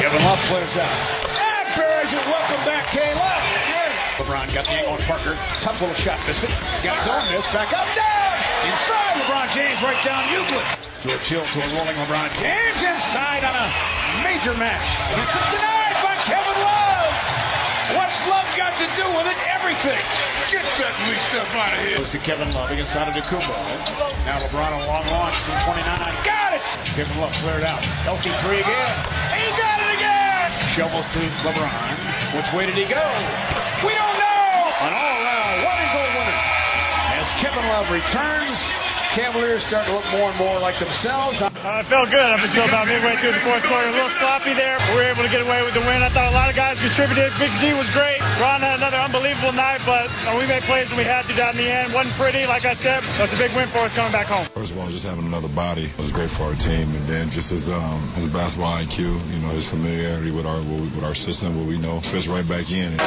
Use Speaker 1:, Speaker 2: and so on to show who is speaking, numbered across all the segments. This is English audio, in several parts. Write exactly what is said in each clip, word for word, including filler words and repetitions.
Speaker 1: Kevin Love flares out. And buries it. Welcome back, K-Love. LeBron got the angle on Parker. Tough little shot, missed it. Got his own miss. Back up, down. Inside, LeBron James right down Euclid. To a chill to a rolling LeBron James inside on a major match. It's denied by Kevin Love. What's Love got to do with it? Everything. Get that weak stuff out of here. Goes to Kevin Love against Antetokounmpo. Now LeBron on a long launch from twenty-nine. Got it. Kevin Love flared out. Healthy three again. He got it again. Shovels to LeBron. Which way did he go? We don't know. An all-around one-and-goal winner. As Kevin Love returns, Cavaliers start to look more and more like themselves.
Speaker 2: Uh, it felt good up until about midway through the fourth quarter. A little sloppy there. We were able to get away with the win. I thought a lot of guys contributed. Big Z was great. Ron had another unbelievable night, but uh, we made plays when we had to down in the end. Wasn't pretty, like I said. So it's a big win for us coming back home.
Speaker 3: First of all, just having another body was great for our team, and then just his um, his basketball I Q, you know, his familiarity with our with our system, what we know, fits right back in.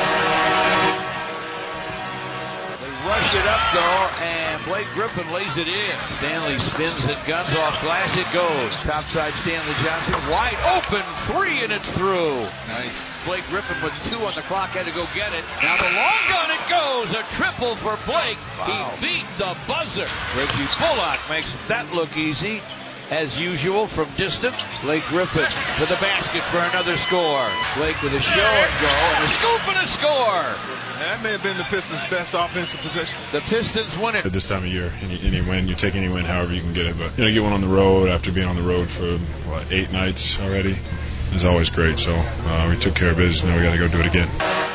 Speaker 4: Rushed it up, though, and Blake Griffin lays it in. Stanley spins and guns off glass. It goes. Topside Stanley Johnson. Wide open. Three, and it's through. Nice. Blake Griffin with two on the clock. Had to go get it. Now the long gun. It goes. A triple for Blake. Wow. He beat the buzzer. Reggie Bullock makes that look easy. As usual, from distance, Blake Griffin to the basket for another score. Blake with a show and go, and a scoop and a score.
Speaker 5: That may have been the Pistons' best offensive possession.
Speaker 4: The Pistons win it.
Speaker 6: At this time of year, any, any win, you take any win however you can get it. But, you know, get one on the road after being on the road for, what, eight nights already is always great. So uh, we took care of business. Now we got to go do it again.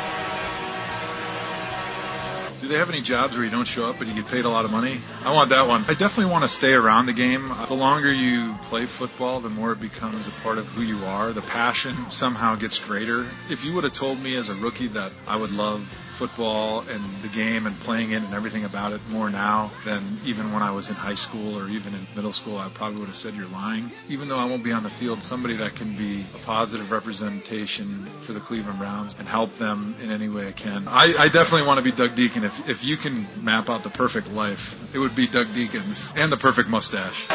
Speaker 3: Do they have any jobs where you don't show up but you get paid a lot of money? I want that one. I definitely want to stay around the game. The longer you play football, the more it becomes a part of who you are. The passion somehow gets greater. If you would have told me as a rookie that I would love football and the game and playing it and everything about it more now than even when I was in high school or even in middle school, I probably would have said you're lying. Even though I won't be on the field, somebody that can be a positive representation for the Cleveland Browns and help them in any way I can. I, I definitely want to be Doug Deacon. If, if you can map out the perfect life, it would be Doug Deacon's, and the perfect mustache.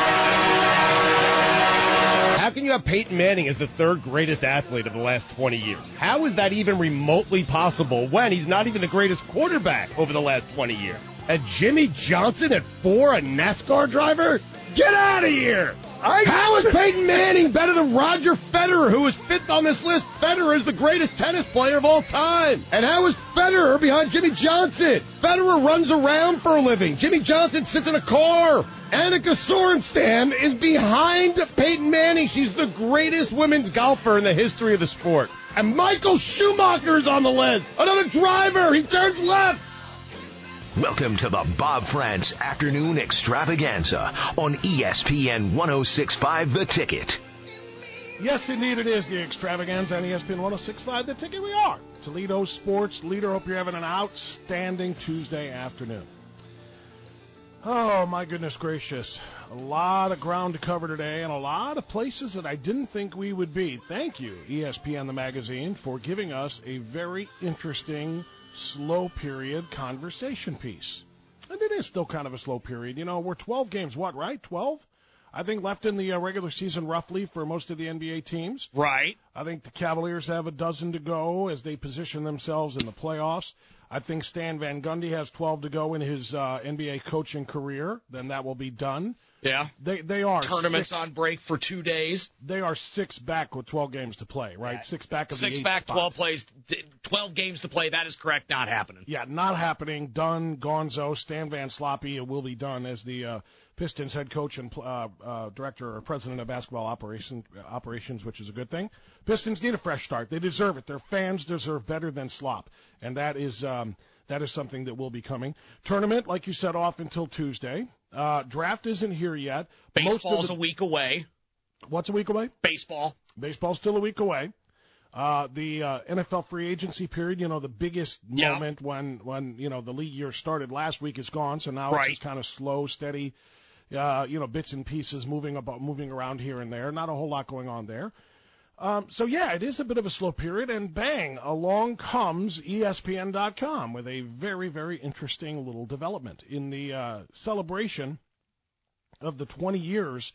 Speaker 7: How can you have Peyton Manning as the third greatest athlete of the last twenty years? How is that even remotely possible when he's not even the greatest quarterback over the last twenty years? And Jimmy Johnson at four, a NASCAR driver? Get out of here! I How is Peyton Manning better than Roger Federer, who is fifth on this list? Federer is the greatest tennis player of all time. And how is Federer behind Jimmy Johnson? Federer runs around for a living. Jimmy Johnson sits in a car. Annika Sorenstam is behind Peyton Manning. She's the greatest women's golfer in the history of the sport. And Michael Schumacher's on the list. Another driver. He turns left.
Speaker 8: Welcome to the Bob France Afternoon Extravaganza on E S P N ten sixty-five The Ticket.
Speaker 9: Yes, indeed, it is the Extravaganza on E S P N ten sixty-five The Ticket. We are Toledo Sports Leader. Hope you're having an outstanding Tuesday afternoon. Oh, my goodness gracious. A lot of ground to cover today and a lot of places that I didn't think we would be. Thank you, E S P N The Magazine, for giving us a very interesting slow period conversation piece. And it is still kind of a slow period. You know, we're twelve games, what, right? twelve? I think left in the uh, regular season roughly for most of the N B A teams.
Speaker 7: Right.
Speaker 9: I think the Cavaliers have a dozen to go as they position themselves in the playoffs. I think Stan Van Gundy has twelve to go in his uh, N B A coaching career. Then that will be done.
Speaker 7: Yeah.
Speaker 9: They they are
Speaker 7: Tournaments
Speaker 9: six,
Speaker 7: on break for two days.
Speaker 9: They are six back with twelve games to play, right? Yeah. Six back of
Speaker 7: six
Speaker 9: the eight
Speaker 7: back,
Speaker 9: spot.
Speaker 7: twelve plays, twelve games to play. That is correct. Not happening.
Speaker 9: Yeah, not happening. Done. Gonzo. Stan Van Sloppy will be done as the uh, Pistons head coach and uh, uh, director or president of basketball operation, operations, which is a good thing. Pistons need a fresh start. They deserve it. Their fans deserve better than slop, and that is um, that is something that will be coming. Tournament, like you said, off until Tuesday. Uh, draft isn't here yet.
Speaker 7: Baseball's
Speaker 9: the,
Speaker 7: a week away.
Speaker 9: What's a week away?
Speaker 7: Baseball.
Speaker 9: Baseball's still a week away. Uh, the uh, N F L free agency period, you know, the biggest
Speaker 7: yeah.
Speaker 9: moment when, when, you know, the league year started last week is gone. So now
Speaker 7: right.
Speaker 9: it's just kind of slow, steady, uh, you know, bits and pieces moving about, moving around here and there. Not a whole lot going on there. Um, so, yeah, it is a bit of a slow period, and bang, along comes E S P N dot com with a very, very interesting little development. In the uh, celebration of the twenty years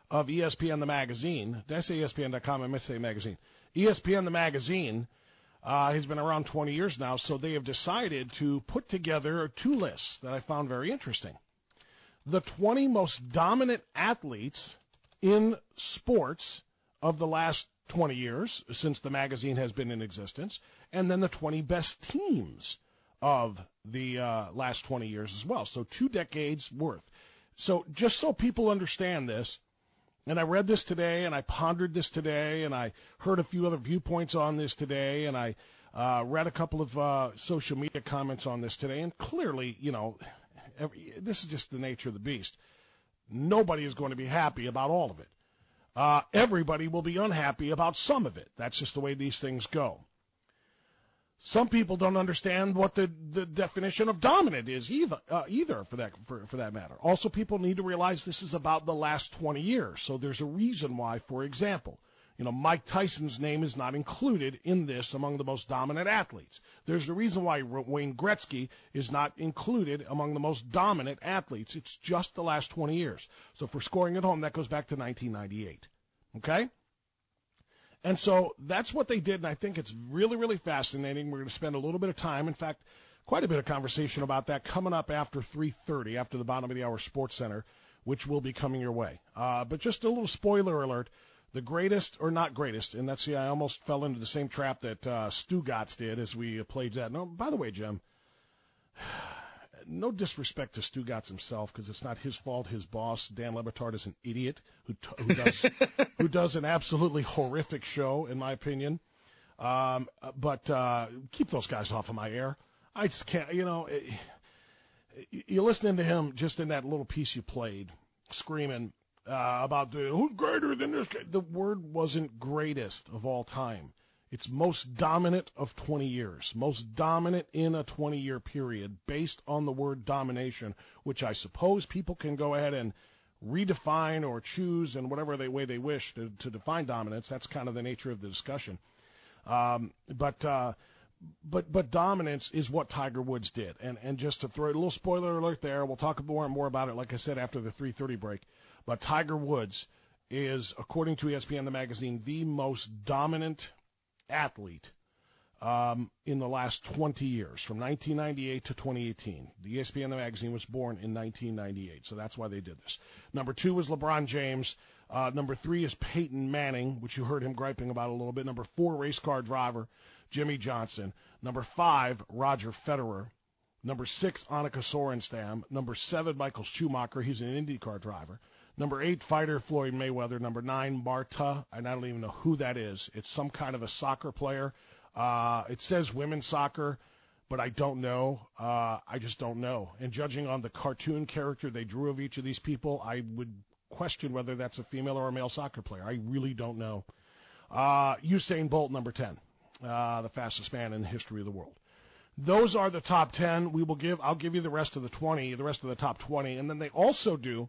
Speaker 9: of E S P N the magazine. Did I say E S P N dot com? I meant to say magazine. E S P N the magazine uh, has been around twenty years now, so they have decided to put together two lists that I found very interesting. The twenty most dominant athletes in sports of the last twenty years, since the magazine has been in existence, and then the twenty best teams of the uh, last twenty years as well. So two decades worth. So just so people understand this, and I read this today, and I pondered this today, and I heard a few other viewpoints on this today, and I uh, read a couple of uh, social media comments on this today, and clearly, you know, every, this is just the nature of the beast. Nobody is going to be happy about all of it. Uh, everybody will be unhappy about some of it. That's just the way these things go. Some people don't understand what the, the definition of dominant is either, uh, either for that for, for that matter. Also, people need to realize this is about the last twenty years. So there's a reason why, for example, you know, Mike Tyson's name is not included in this among the most dominant athletes. There's a reason why Wayne Gretzky is not included among the most dominant athletes. It's just the last twenty years. So for scoring at home, that goes back to nineteen ninety-eight. Okay? And so that's what they did, and I think it's really, really fascinating. We're going to spend a little bit of time, in fact, quite a bit of conversation about that coming up after three thirty, after the bottom of the hour Sports Center, which will be coming your way. Uh, but just a little spoiler alert, the greatest, or not greatest, and that's, see, I almost fell into the same trap that uh, Stugotz did as we played that. No, by the way, Jim, no disrespect to Stugotz himself, because it's not his fault. His boss, Dan Le Batard, is an idiot who, t- who does who does an absolutely horrific show, in my opinion. Um, but uh, keep those guys off of my air. I just can't, you know, it, you're listening to him just in that little piece you played, screaming uh, about the, who's greater than this guy. The word wasn't greatest of all time. It's most dominant of twenty years, most dominant in a twenty-year period based on the word domination, which I suppose people can go ahead and redefine or choose in whatever they, way they wish to, to define dominance. That's kind of the nature of the discussion. Um, but uh, but but dominance is what Tiger Woods did. And, and just to throw a little spoiler alert there, we'll talk more and more about it, like I said, after the three thirty break. But Tiger Woods is, according to E S P N the magazine, the most dominant athlete um, in the last twenty years, from nineteen ninety-eight to twenty eighteen. The E S P N the magazine was born in nineteen ninety-eight, so that's why they did this. Number two was LeBron James. Uh, number three is Peyton Manning, which you heard him griping about a little bit. Number four, race car driver Jimmy Johnson. Number five, Roger Federer. Number six, Annika Sorenstam. Number seven, Michael Schumacher. He's an IndyCar driver. Number eight, fighter Floyd Mayweather. Number nine, Marta, and I don't even know who that is. It's some kind of a soccer player. Uh, it says women's soccer, but I don't know. Uh, I just don't know. And judging on the cartoon character they drew of each of these people, I would question whether that's a female or a male soccer player. I really don't know. Uh, Usain Bolt, number ten, uh, the fastest man in the history of the world. Those are the top ten. We will give. I'll give you the rest of the twenty, the rest of the top twenty, and then they also do,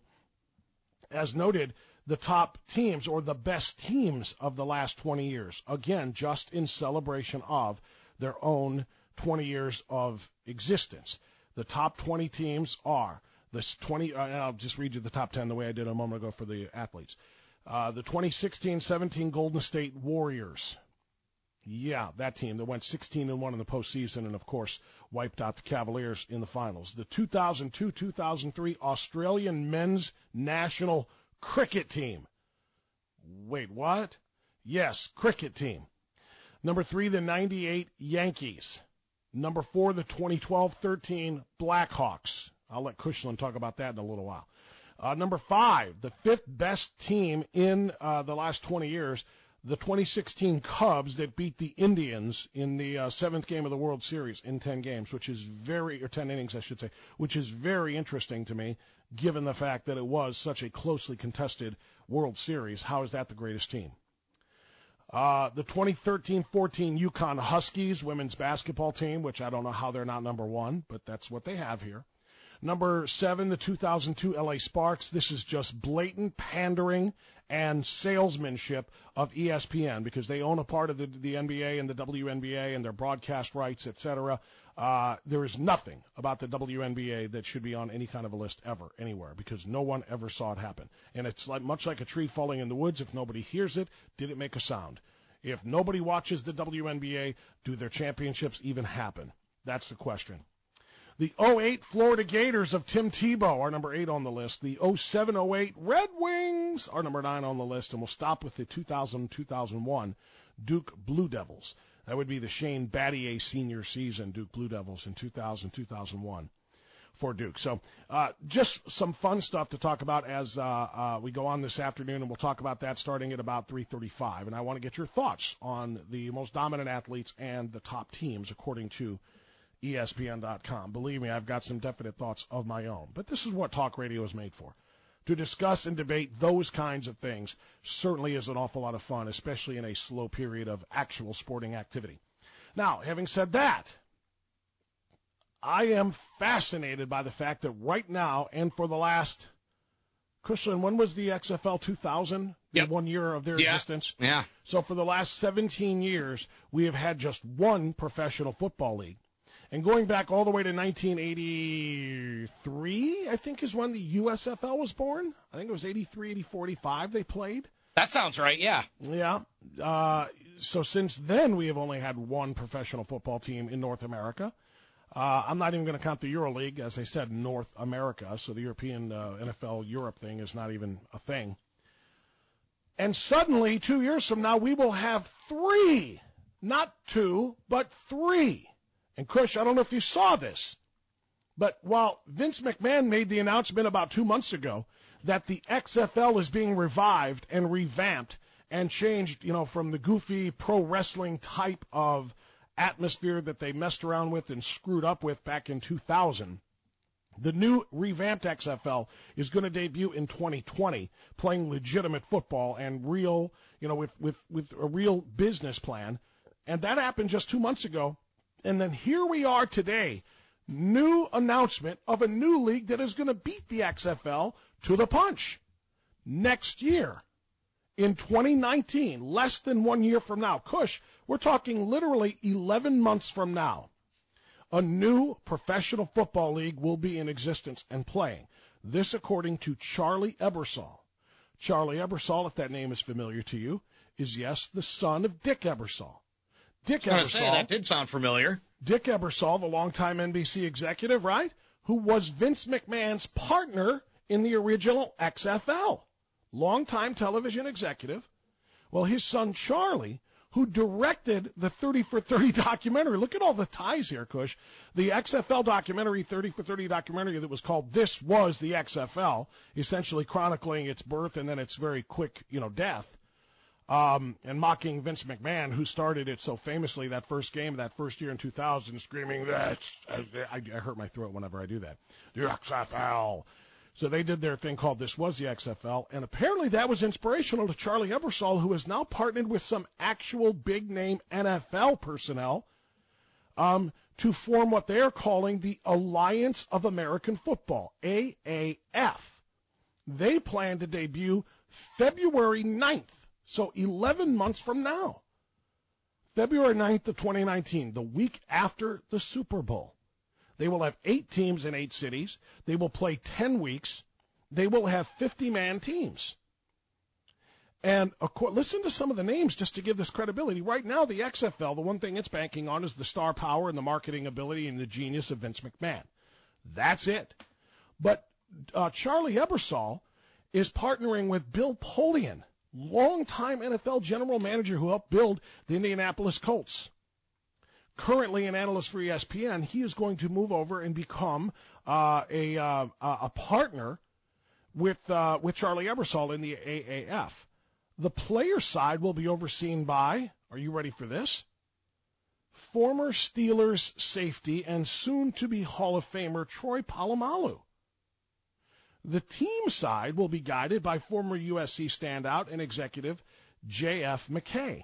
Speaker 9: as noted, the top teams or the best teams of the last twenty years. Again, just in celebration of their own twenty years of existence. The top twenty teams are the twenty, uh, and I'll just read you the top ten the way I did a moment ago for the athletes. Uh, the twenty sixteen seventeen Golden State Warriors. Yeah, that team that went sixteen and one in the postseason and, of course, wiped out the Cavaliers in the finals. The two thousand two two thousand three Australian men's national cricket team. Wait, what? Yes, cricket team. Number three, the ninety-eight Yankees. Number four, the twenty twelve thirteen Blackhawks. I'll let Kushlin talk about that in a little while. Uh, number five, the fifth best team in uh, the last twenty years, the twenty sixteen Cubs that beat the Indians in the uh, seventh game of the World Series in ten games, which is very, or ten innings, I should say, which is very interesting to me, given the fact that it was such a closely contested World Series. How is that the greatest team? Uh, the twenty thirteen fourteen UConn Huskies women's basketball team, which I don't know how they're not number one, but that's what they have here. Number seven, the two thousand two L A Sparks. This is just blatant pandering and salesmanship of E S P N because they own a part of the, the N B A and the W N B A and their broadcast rights, et cetera. Uh, there is nothing about the W N B A that should be on any kind of a list ever, anywhere, because no one ever saw it happen. And it's like much like a tree falling in the woods. If nobody hears it, did it make a sound? If nobody watches the W N B A, do their championships even happen? That's the question. The oh eight Florida Gators of Tim Tebow are number eight on the list. The oh seven oh eight Red Wings are number nine on the list. And we'll stop with the two thousand two thousand one Duke Blue Devils. That would be the Shane Battier senior season, Duke Blue Devils in two thousand two thousand one for Duke. So uh, just some fun stuff to talk about as uh, uh, we go on this afternoon, and we'll talk about that starting at about three thirty-five. And I want to get your thoughts on the most dominant athletes and the top teams according to E S P N dot com. Believe me, I've got some definite thoughts of my own. But this is what talk radio is made for. To discuss and debate those kinds of things certainly is an awful lot of fun, especially in a slow period of actual sporting activity. Now, having said that, I am fascinated by the fact that right now and for the last, Cushman, when was the X F L two thousand?
Speaker 10: Yep.
Speaker 9: The one year of their
Speaker 10: yeah.
Speaker 9: existence?
Speaker 10: Yeah.
Speaker 9: So for the last seventeen years, we have had just one professional football league. And going back all the way to nineteen eighty-three, I think is when the U S F L was born. I think it was eighty-three, eighty-four, eighty-five they played.
Speaker 10: That sounds right, yeah.
Speaker 9: Yeah. Uh, so since then, we have only had one professional football team in North America. Uh, I'm not even going to count the EuroLeague, as I said, North America. So the European uh, N F L Europe thing is not even a thing. And suddenly, two years from now, we will have three. Not two, but three. And, Kush, I don't know if you saw this, but while Vince McMahon made the announcement about two months ago that the X F L is being revived and revamped and changed, you know, from the goofy pro wrestling type of atmosphere that they messed around with and screwed up with back in two thousand, the new revamped X F L is going to debut in twenty twenty, playing legitimate football and real, you know, with, with, with a real business plan. And that happened just two months ago. And then here we are today, new announcement of a new league that is going to beat the X F L to the punch next year in twenty nineteen, less than one year from now. Kush, we're talking literally eleven months from now. A new professional football league will be in existence and playing. This according to Charlie Ebersol. Charlie Ebersol, if that name is familiar to you, is, yes, the son of Dick Ebersol. Dick
Speaker 10: I was
Speaker 9: Ebersol.
Speaker 10: Say, that did sound familiar.
Speaker 9: Dick Ebersol, the longtime N B C executive, right, who was Vince McMahon's partner in the original X F L. Longtime television executive. Well, his son Charlie, who directed the thirty for thirty documentary. Look at all the ties here, Kush. The X F L documentary, thirty for thirty documentary that was called This Was the X F L, essentially chronicling its birth and then its very quick, you know, death. Um, and mocking Vince McMahon, who started it so famously that first game, that first year in two thousand, screaming, that's, I, I hurt my throat whenever I do that, the X F L. So they did their thing called This Was the X F L, and apparently that was inspirational to Charlie Ebersol, who has now partnered with some actual big-name N F L personnel um, to form what they are calling the Alliance of American Football, A A F. They plan to debut February ninth. So eleven months from now, February ninth of twenty nineteen, the week after the Super Bowl. They will have eight teams in eight cities. They will play ten weeks. They will have fifty-man teams. And listen to some of the names just to give this credibility. Right now, the X F L, the one thing it's banking on is the star power and the marketing ability and the genius of Vince McMahon. That's it. But uh, Charlie Ebersol is partnering with Bill Polian, longtime N F L general manager who helped build the Indianapolis Colts. Currently an analyst for E S P N, he is going to move over and become uh, a uh, a partner with uh, with Charlie Ebersol in the A A F. The player side will be overseen by, are you ready for this? Former Steelers safety and soon-to-be Hall of Famer Troy Polamalu. The team side will be guided by former U S C standout and executive J F McKay.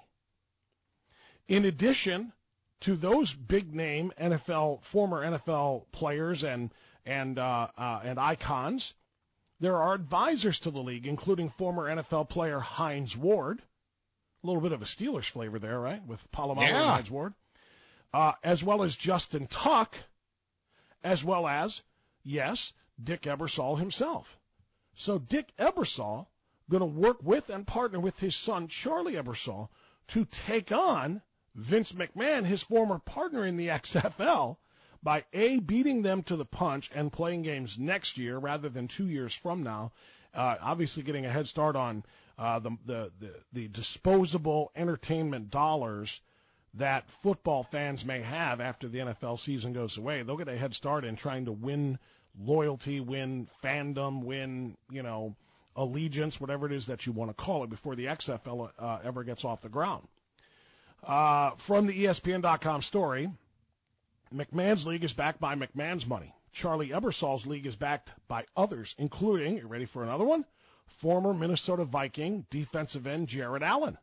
Speaker 9: In addition to those big-name N F L, former N F L players and and uh, uh, and icons, there are advisors to the league, including former N F L player Hines Ward. A little bit of a Steelers flavor there, right, with Polamalu
Speaker 10: yeah.
Speaker 9: and Hines Ward. uh, as well as Justin Tuck, as well as, yes, Dick Ebersol himself. So Dick Ebersol going to work with and partner with his son, Charlie Ebersol, to take on Vince McMahon, his former partner in the X F L, by A, beating them to the punch and playing games next year rather than two years from now, uh, obviously getting a head start on uh, the, the, the, the disposable entertainment dollars that football fans may have after the N F L season goes away. They'll get a head start in trying to win loyalty, win fandom, win, you know, allegiance, whatever it is that you want to call it, before the X F L uh, ever gets off the ground. Uh, from the E S P N dot com story, McMahon's league is backed by McMahon's money. Charlie Ebersol's league is backed by others, including, you ready for another one? Former Minnesota Viking defensive end Jared Allen.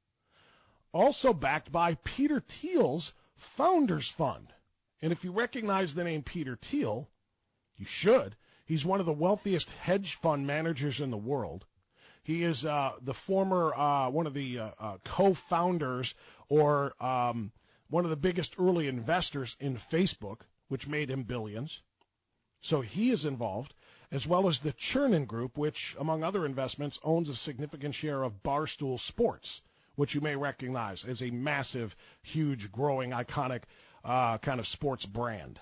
Speaker 9: Also backed by Peter Thiel's Founders Fund. And if you recognize the name Peter Thiel, you should. He's one of the wealthiest hedge fund managers in the world. He is uh, the former, uh, one of the uh, uh, co-founders or um, one of the biggest early investors in Facebook, which made him billions. So he is involved, as well as the Chernin Group, which, among other investments, owns a significant share of Barstool Sports, which you may recognize as a massive, huge, growing, iconic uh, kind of sports brand.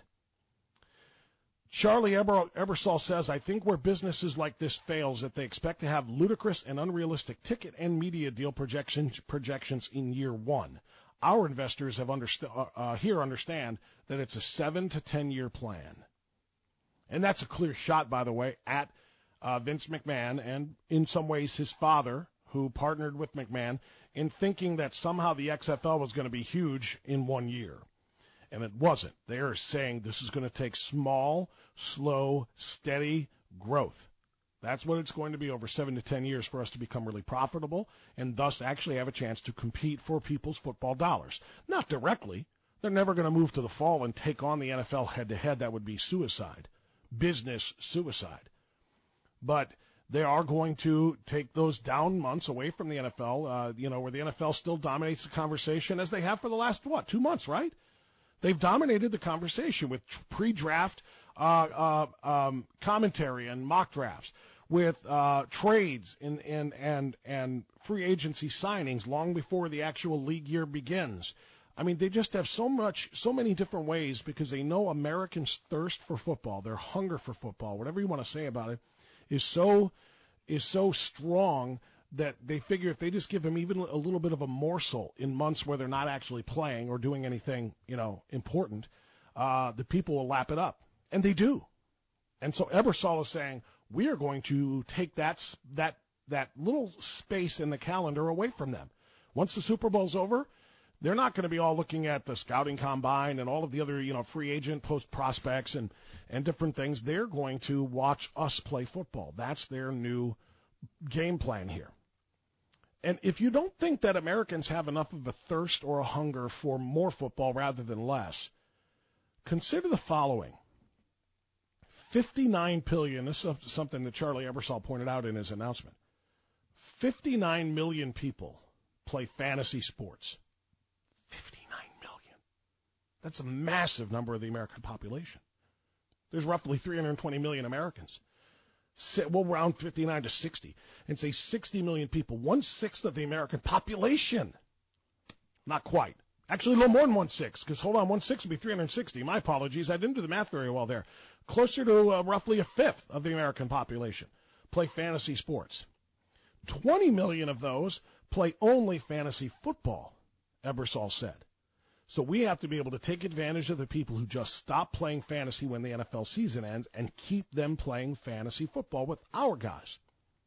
Speaker 9: Charlie Eber- Ebersol says, I think where businesses like this fails, that they expect to have ludicrous and unrealistic ticket and media deal projections projections in year one. Our investors have underst- uh, uh, here understand that it's a seven to ten year plan. And that's a clear shot, by the way, at uh, Vince McMahon and in some ways his father, who partnered with McMahon, in thinking that somehow the X F L was going to be huge in one year. And it wasn't. They are saying this is going to take small, slow, steady growth. That's what it's going to be over seven to ten years for us to become really profitable and thus actually have a chance to compete for people's football dollars. Not directly. They're never going to move to the fall and take on the N F L head-to-head. That would be suicide. Business suicide. But they are going to take those down months away from the N F L, uh, you know, where the N F L still dominates the conversation as they have for the last, what, two months, right? They've dominated the conversation with pre-draft uh, uh, um, commentary and mock drafts, with uh, trades and, and, and, and free agency signings long before the actual league year begins. I mean, they just have so much, so many different ways because they know Americans' thirst for football, their hunger for football, whatever you want to say about it, is so is so strong that they figure if they just give them even a little bit of a morsel in months where they're not actually playing or doing anything, you know, important, uh, the people will lap it up. And they do. And so Ebersol is saying, we are going to take that, that, that little space in the calendar away from them. Once the Super Bowl's over, they're not going to be all looking at the scouting combine and all of the other, you know, free agent post prospects and, and different things. They're going to watch us play football. That's their new game plan here. And if you don't think that Americans have enough of a thirst or a hunger for more football rather than less, consider the following. fifty-nine billion dollars, this is something that Charlie Ebersol pointed out in his announcement. fifty-nine million people play fantasy sports. fifty-nine million. That's a massive number of the American population. There's roughly three hundred twenty million Americans. We'll round fifty-nine to sixty and say sixty million people, one-sixth of the American population. Not quite. Actually, a little more than one-sixth, because hold on, one-sixth would be three hundred sixty. My apologies, I didn't do the math very well there. Closer to uh, roughly a fifth of the American population play fantasy sports. twenty million of those play only fantasy football, Ebersol said. So we have to be able to take advantage of the people who just stop playing fantasy when the N F L season ends and keep them playing fantasy football with our guys.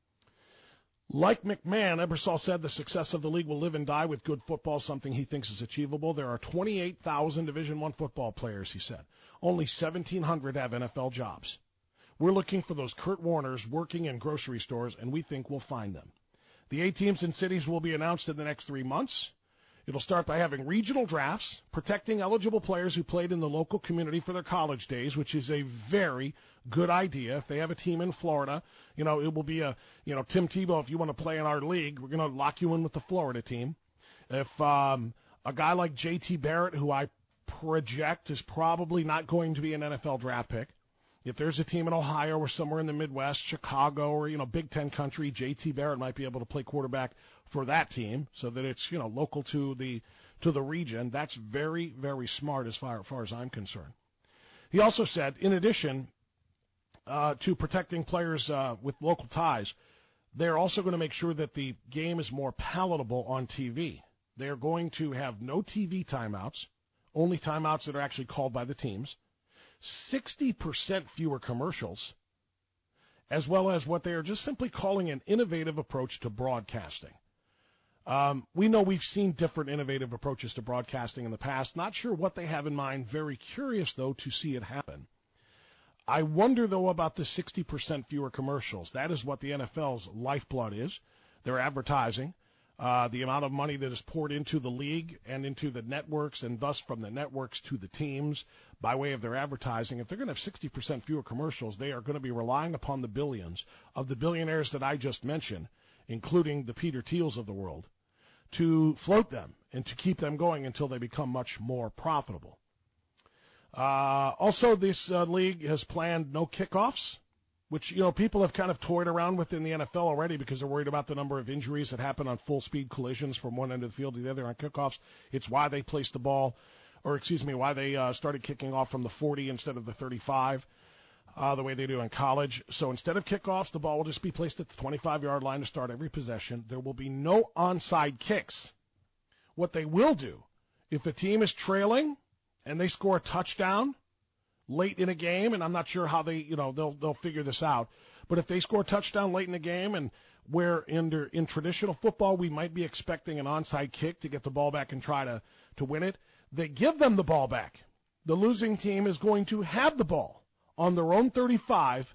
Speaker 9: Like McMahon, Ebersol said the success of the league will live and die with good football, something he thinks is achievable. There are twenty-eight thousand Division I football players, he said. Only seventeen hundred have N F L jobs. We're looking for those Kurt Warners working in grocery stores, and we think we'll find them. The eight teams and cities will be announced in the next three months. It'll start by having regional drafts, protecting eligible players who played in the local community for their college days, which is a very good idea. If they have a team in Florida, you know, it will be a, you know, Tim Tebow, if you want to play in our league, we're going to lock you in with the Florida team. If um, a guy like J T Barrett, who I project is probably not going to be an N F L draft pick. If there's a team in Ohio or somewhere in the Midwest, Chicago or, you know, Big Ten country, J T Barrett might be able to play quarterback for that team so that it's, you know, local to the to the region. That's very, very smart as far, as far as I'm concerned. He also said, in addition uh, to protecting players uh, with local ties, they're also going to make sure that the game is more palatable on T V. They're going to have no T V timeouts, only timeouts that are actually called by the teams, sixty percent fewer commercials, as well as what they are just simply calling an innovative approach to broadcasting. Um, we know we've seen different innovative approaches to broadcasting in the past. Not sure what they have in mind. Very curious, though, to see it happen. I wonder, though, about the sixty percent fewer commercials. That is what the N F L's lifeblood is. Their advertising, uh, the amount of money that is poured into the league and into the networks, and thus from the networks to the teams by way of their advertising. If they're going to have sixty percent fewer commercials, they are going to be relying upon the billions of the billionaires that I just mentioned, including the Peter Thiels of the world, to float them and to keep them going until they become much more profitable. Uh, also, this uh, league has planned no kickoffs, which, you know, people have kind of toyed around with in the N F L already because they're worried about the number of injuries that happen on full-speed collisions from one end of the field to the other on kickoffs. It's why they placed the ball, or excuse me, why they uh, started kicking off from the forty instead of the thirty-five, uh, the way they do in college. So instead of kickoffs, the ball will just be placed at the twenty-five-yard line to start every possession. There will be no onside kicks. What they will do, if a team is trailing and they score a touchdown late in a game, and I'm not sure how they, you know, they'll they'll figure this out, but if they score a touchdown late in the game, and where in, in traditional football we might be expecting an onside kick to get the ball back and try to, to win it, they give them the ball back. The losing team is going to have the ball on their own thirty-five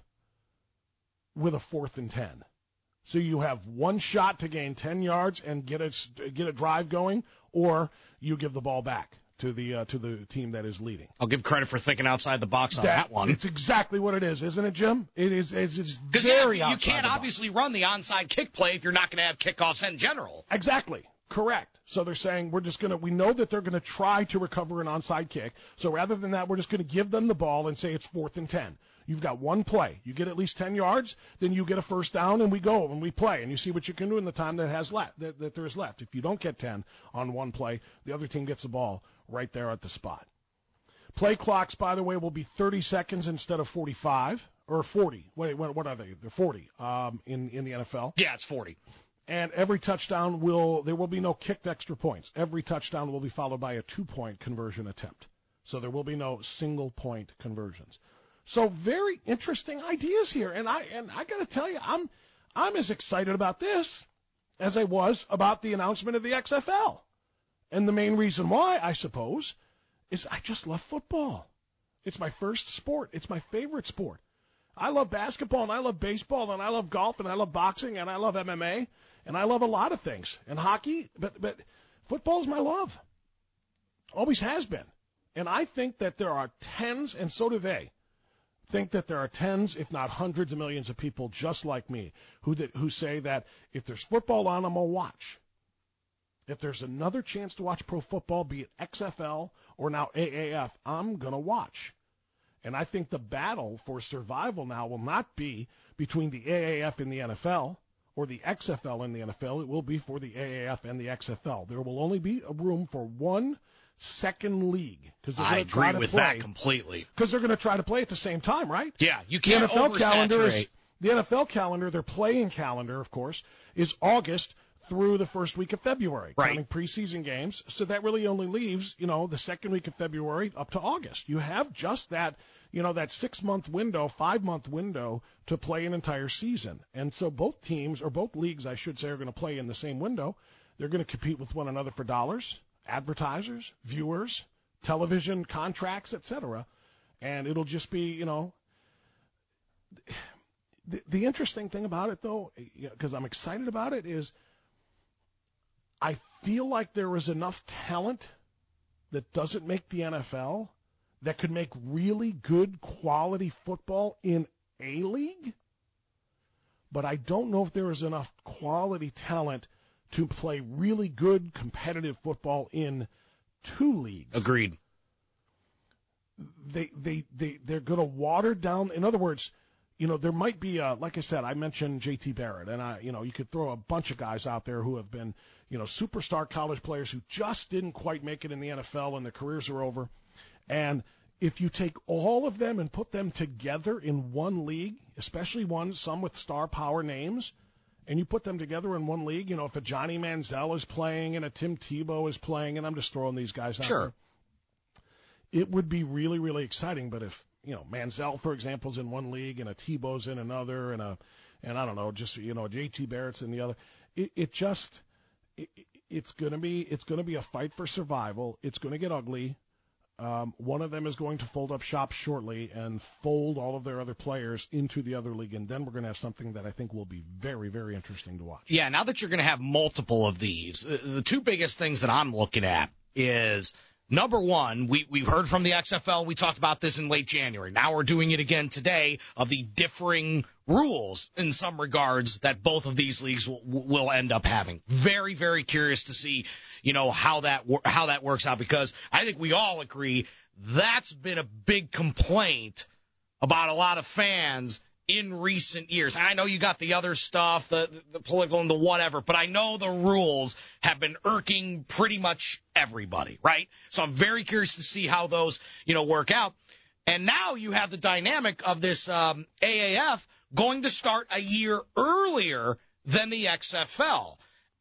Speaker 9: with a fourth and ten. So you have one shot to gain ten yards and get a, get a drive going, or you give the ball back to the uh, to the team that is leading.
Speaker 10: I'll give credit for thinking outside the box on
Speaker 9: that,
Speaker 10: that one.
Speaker 9: It's exactly what it is, isn't it, Jim? It is. It's, it's very
Speaker 10: yeah, you
Speaker 9: outside
Speaker 10: can't
Speaker 9: the
Speaker 10: obviously
Speaker 9: box.
Speaker 10: run the onside kick play if you're not going to have kickoffs in general.
Speaker 9: Exactly. Correct. So they're saying we're just going to, we know that they're going to try to recover an onside kick. So rather than that, we're just going to give them the ball and say it's fourth and ten. You've got one play. You get at least ten yards, then you get a first down, and we go and we play, and you see what you can do in the time that has left, that, that there is left. If you don't get ten on one play, the other team gets the ball right there at the spot. Play clocks, by the way, will be thirty seconds instead of forty-five or forty. Wait, what, what are they? They're forty um, in in the N F L.
Speaker 10: Yeah, it's forty.
Speaker 9: And every touchdown will, there will be no kicked extra points. Every touchdown will be followed by a two-point conversion attempt. So there will be no single-point conversions. So very interesting ideas here. And I and I got to tell you, I'm I'm as excited about this as I was about the announcement of the X F L. And the main reason why, I suppose, is I just love football. It's my first sport. It's my favorite sport. I love basketball, and I love baseball, and I love golf, and I love boxing, and I love M M A, and I love a lot of things. And hockey, but but football is my love. Always has been. And I think that there are tens, and so do they, think that there are tens, if not hundreds of millions of people just like me who that, who say that if there's football on, I'm going to watch. If there's another chance to watch pro football, be it X F L or now A A F, I'm going to watch. And I think the battle for survival now will not be between the A A F and the N F L or the X F L and the N F L. It will be for the A A F and the X F L. There will only be a room for one second league.
Speaker 10: I agree
Speaker 9: try to
Speaker 10: with
Speaker 9: play,
Speaker 10: that completely.
Speaker 9: Because they're going to try to play at the same time, right?
Speaker 10: Yeah, you can't
Speaker 9: the N F L calendar is,
Speaker 10: oversaturate.
Speaker 9: The N F L calendar, their playing calendar, of course, is August through the first week of February,
Speaker 10: right,
Speaker 9: counting preseason games. So that really only leaves, you know, the second week of February up to August. You have just that, you know, that six-month window, five-month window to play an entire season. And so both teams, or both leagues, I should say, are going to play in the same window. They're going to compete with one another for dollars, advertisers, viewers, television contracts, et cetera. And it'll just be, you know, the, the interesting thing about it, though, because I'm excited about it, is I feel like there is enough talent that doesn't make the N F L that could make really good quality football in a league, but I don't know if there is enough quality talent to play really good competitive football in two leagues.
Speaker 10: Agreed.
Speaker 9: they they they they're going to water down. In other words, you know, there might be a, like I said, I mentioned J T Barrett, and I, you know, you could throw a bunch of guys out there who have been, you know, superstar college players who just didn't quite make it in the N F L and their careers are over. And if you take all of them and put them together in one league, especially one, some with star power names, and you put them together in one league, you know, if a Johnny Manziel is playing and a Tim Tebow is playing, and I'm just throwing these guys out
Speaker 10: Sure.
Speaker 9: there, it would be really, really exciting. But if, you know, Manziel, for example, is in one league and a Tebow's in another, and a, and I don't know, just, you know, J T Barrett's in the other, it, it just, it, it's gonna be, it's gonna be a fight for survival. It's gonna get ugly. Um, one of them is going to fold up shop shortly and fold all of their other players into the other league, and then we're going to have something that I think will be very, very interesting to watch.
Speaker 10: Yeah, now that you're going to have multiple of these, the, the two biggest things that I'm looking at is, number one, we, we've heard from the X F L, we talked about this in late January. Now we're doing it again today, of the differing rules in some regards that both of these leagues will, will end up having. Very, very curious to see, you know, how that how that works out, because I think we all agree that's been a big complaint about a lot of fans in recent years. And I know you got the other stuff, the, the political and the whatever, but I know the rules have been irking pretty much everybody, right? So I'm very curious to see how those, you know, work out. And now you have the dynamic of this um, A A F going to start a year earlier than the X F L.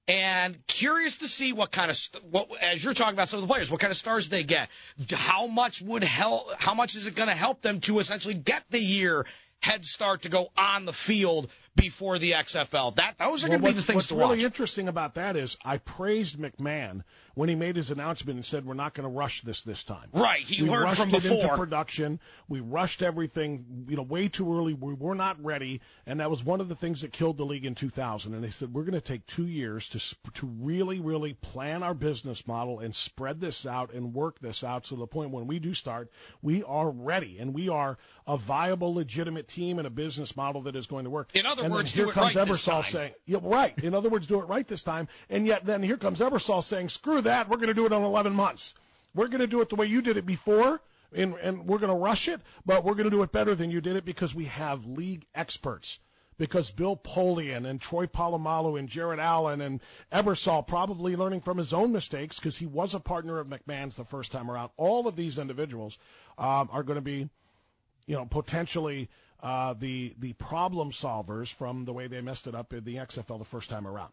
Speaker 10: And curious to see what kind of, what, as you're talking about some of the players, what kind of stars they get. How much would help, how much is it going to help them to essentially get the year head start to go on the field before the X F L? That Those are
Speaker 9: well,
Speaker 10: going to be the things
Speaker 9: what's
Speaker 10: to
Speaker 9: really
Speaker 10: watch.
Speaker 9: What's really interesting about that is I praised McMahon when he made his announcement and said we're not going to rush this this time.
Speaker 10: Right, he
Speaker 9: we
Speaker 10: learned
Speaker 9: rushed
Speaker 10: from
Speaker 9: it
Speaker 10: before.
Speaker 9: into production. We rushed everything, you know, way too early. We were not ready, and that was one of the things that killed the league in two thousand. And they said we're going to take two years to to really, really plan our business model and spread this out and work this out so to the point when we do start, we are ready and we are a viable, legitimate team and a business model that is going to work.
Speaker 10: In other
Speaker 9: and
Speaker 10: words,
Speaker 9: here
Speaker 10: do it
Speaker 9: comes
Speaker 10: right this
Speaker 9: Ebersol
Speaker 10: time.
Speaker 9: saying, yeah, right. In other words, do it right this time. And yet then here comes Ebersol saying, screw that, we're going to do it in eleven months. We're going to do it the way you did it before, and, and we're going to rush it, but we're going to do it better than you did it because we have league experts. Because Bill Polian and Troy Polamalu and Jared Allen and Ebersol probably learning from his own mistakes because he was a partner of McMahon's the first time around. All of these individuals um, are going to be, you know, potentially uh, the the problem solvers from the way they messed it up in the X F L the first time around.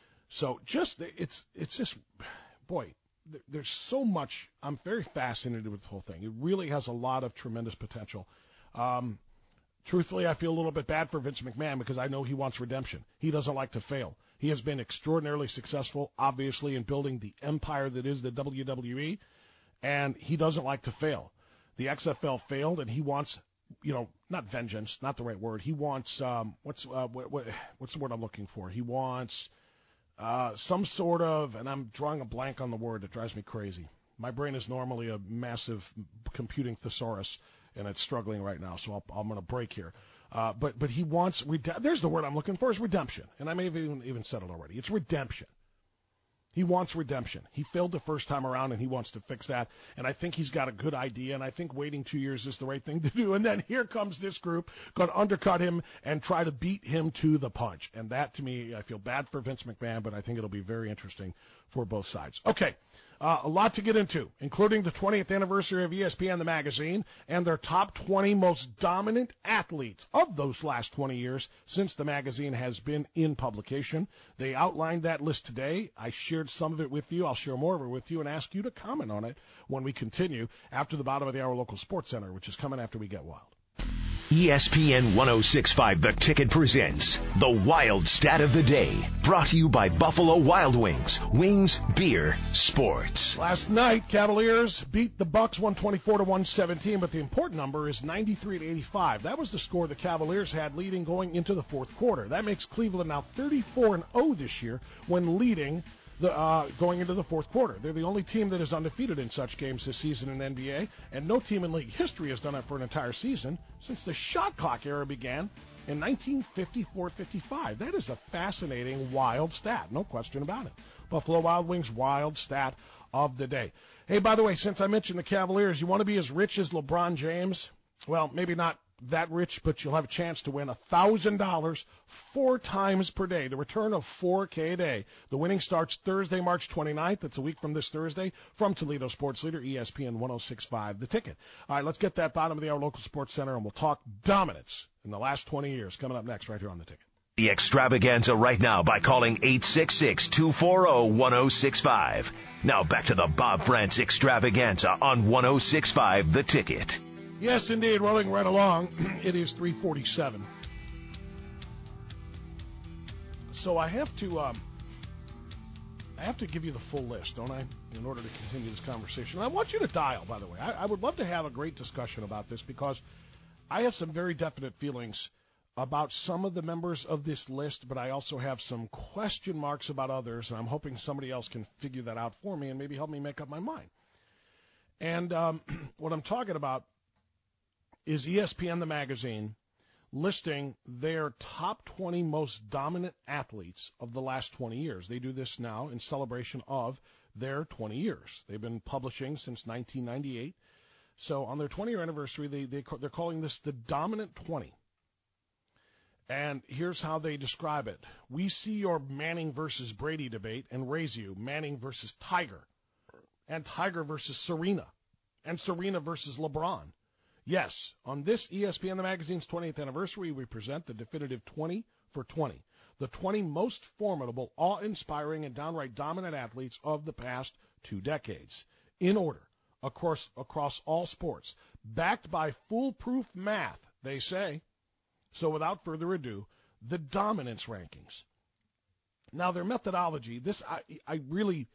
Speaker 9: So just it's it's just, boy, th- there's so much. I'm very fascinated with the whole thing. It really has a lot of tremendous potential. Um, truthfully, I feel a little bit bad for Vince McMahon because I know he wants redemption. He doesn't like to fail. He has been extraordinarily successful, obviously, in building the empire that is the W W E, and he doesn't like to fail. The X F L failed, and he wants, you know, not vengeance, not the right word. He wants, um, what's uh, what, what, what's the word I'm looking for? He wants uh, some sort of, and I'm drawing a blank on the word that drives me crazy. My brain is normally a massive computing thesaurus, and it's struggling right now, so I'll, I'm going to break here. Uh, but but he wants, rede- there's the word I'm looking for, is redemption. And I may have even, even said it already. It's redemption. He wants redemption. He failed the first time around, and he wants to fix that. And I think he's got a good idea, and I think waiting two years is the right thing to do. And then here comes this group going to undercut him and try to beat him to the punch. And that, to me, I feel bad for Vince McMahon, but I think it'll be very interesting for both sides. Okay. Uh, a lot to get into, including the twentieth anniversary of E S P N, the magazine, and their top twenty most dominant athletes of those last twenty years since the magazine has been in publication. They outlined that list today. I shared some of it with you. I'll share more of it with you and ask you to comment on it when we continue after the bottom of the hour local sports center, which is coming after we get wild.
Speaker 8: E S P N ten sixty-five The Ticket presents the Wild Stat of the Day, brought to you by Buffalo Wild Wings. Wings, beer, sports.
Speaker 9: Last night, Cavaliers beat the Bucks one twenty-four to one seventeen, but the important number is ninety-three to eighty-five. That was the score the Cavaliers had leading going into the fourth quarter. That makes Cleveland now thirty-four and oh this year when leading The, uh, going into the fourth quarter. They're the only team that is undefeated in such games this season in N B A, and no team in league history has done it for an entire season since the shot clock era began in nineteen fifty-four fifty-five. That is a fascinating, wild stat, no question about it. Buffalo Wild Wings wild stat of the day. Hey, by the way, since I mentioned the Cavaliers, you want to be as rich as LeBron James? Well, maybe not that rich, but you'll have a chance to win one thousand dollars four times per day, the return of four K a day. The winning starts Thursday, March twenty-ninth. That's a week from this Thursday from Toledo Sports Leader, E S P N one oh six point five, The Ticket. All right, let's get that bottom of the hour local sports center, and we'll talk dominance in the last twenty years coming up next right here on The Ticket.
Speaker 8: The extravaganza right now by calling eight six six, two four zero, one zero six five. Now back to the Bob France extravaganza on one oh six point five The Ticket.
Speaker 9: Yes, indeed, rolling right along. It is three forty-seven. So I have to, um, I have to give you the full list, don't I, in order to continue this conversation. I want you to dial, by the way. I, I would love to have a great discussion about this because I have some very definite feelings about some of the members of this list, but I also have some question marks about others, and I'm hoping somebody else can figure that out for me and maybe help me make up my mind. And um, what I'm talking about is E S P N, the magazine, listing their top twenty most dominant athletes of the last twenty years. They do this now in celebration of their twenty years. They've been publishing since nineteen ninety-eight. So on their twenty-year anniversary, they, they, they're calling this the Dominant twenty. And here's how they describe it. We see your Manning versus Brady debate and raise you Manning versus Tiger, and Tiger versus Serena, and Serena versus LeBron. Yes, on this E S P N, the magazine's twentieth anniversary, we present the definitive twenty for twenty, the twenty most formidable, awe-inspiring, and downright dominant athletes of the past two decades, in order, across, across all sports, backed by foolproof math, they say. So without further ado, the dominance rankings. Now, their methodology, this I, I really,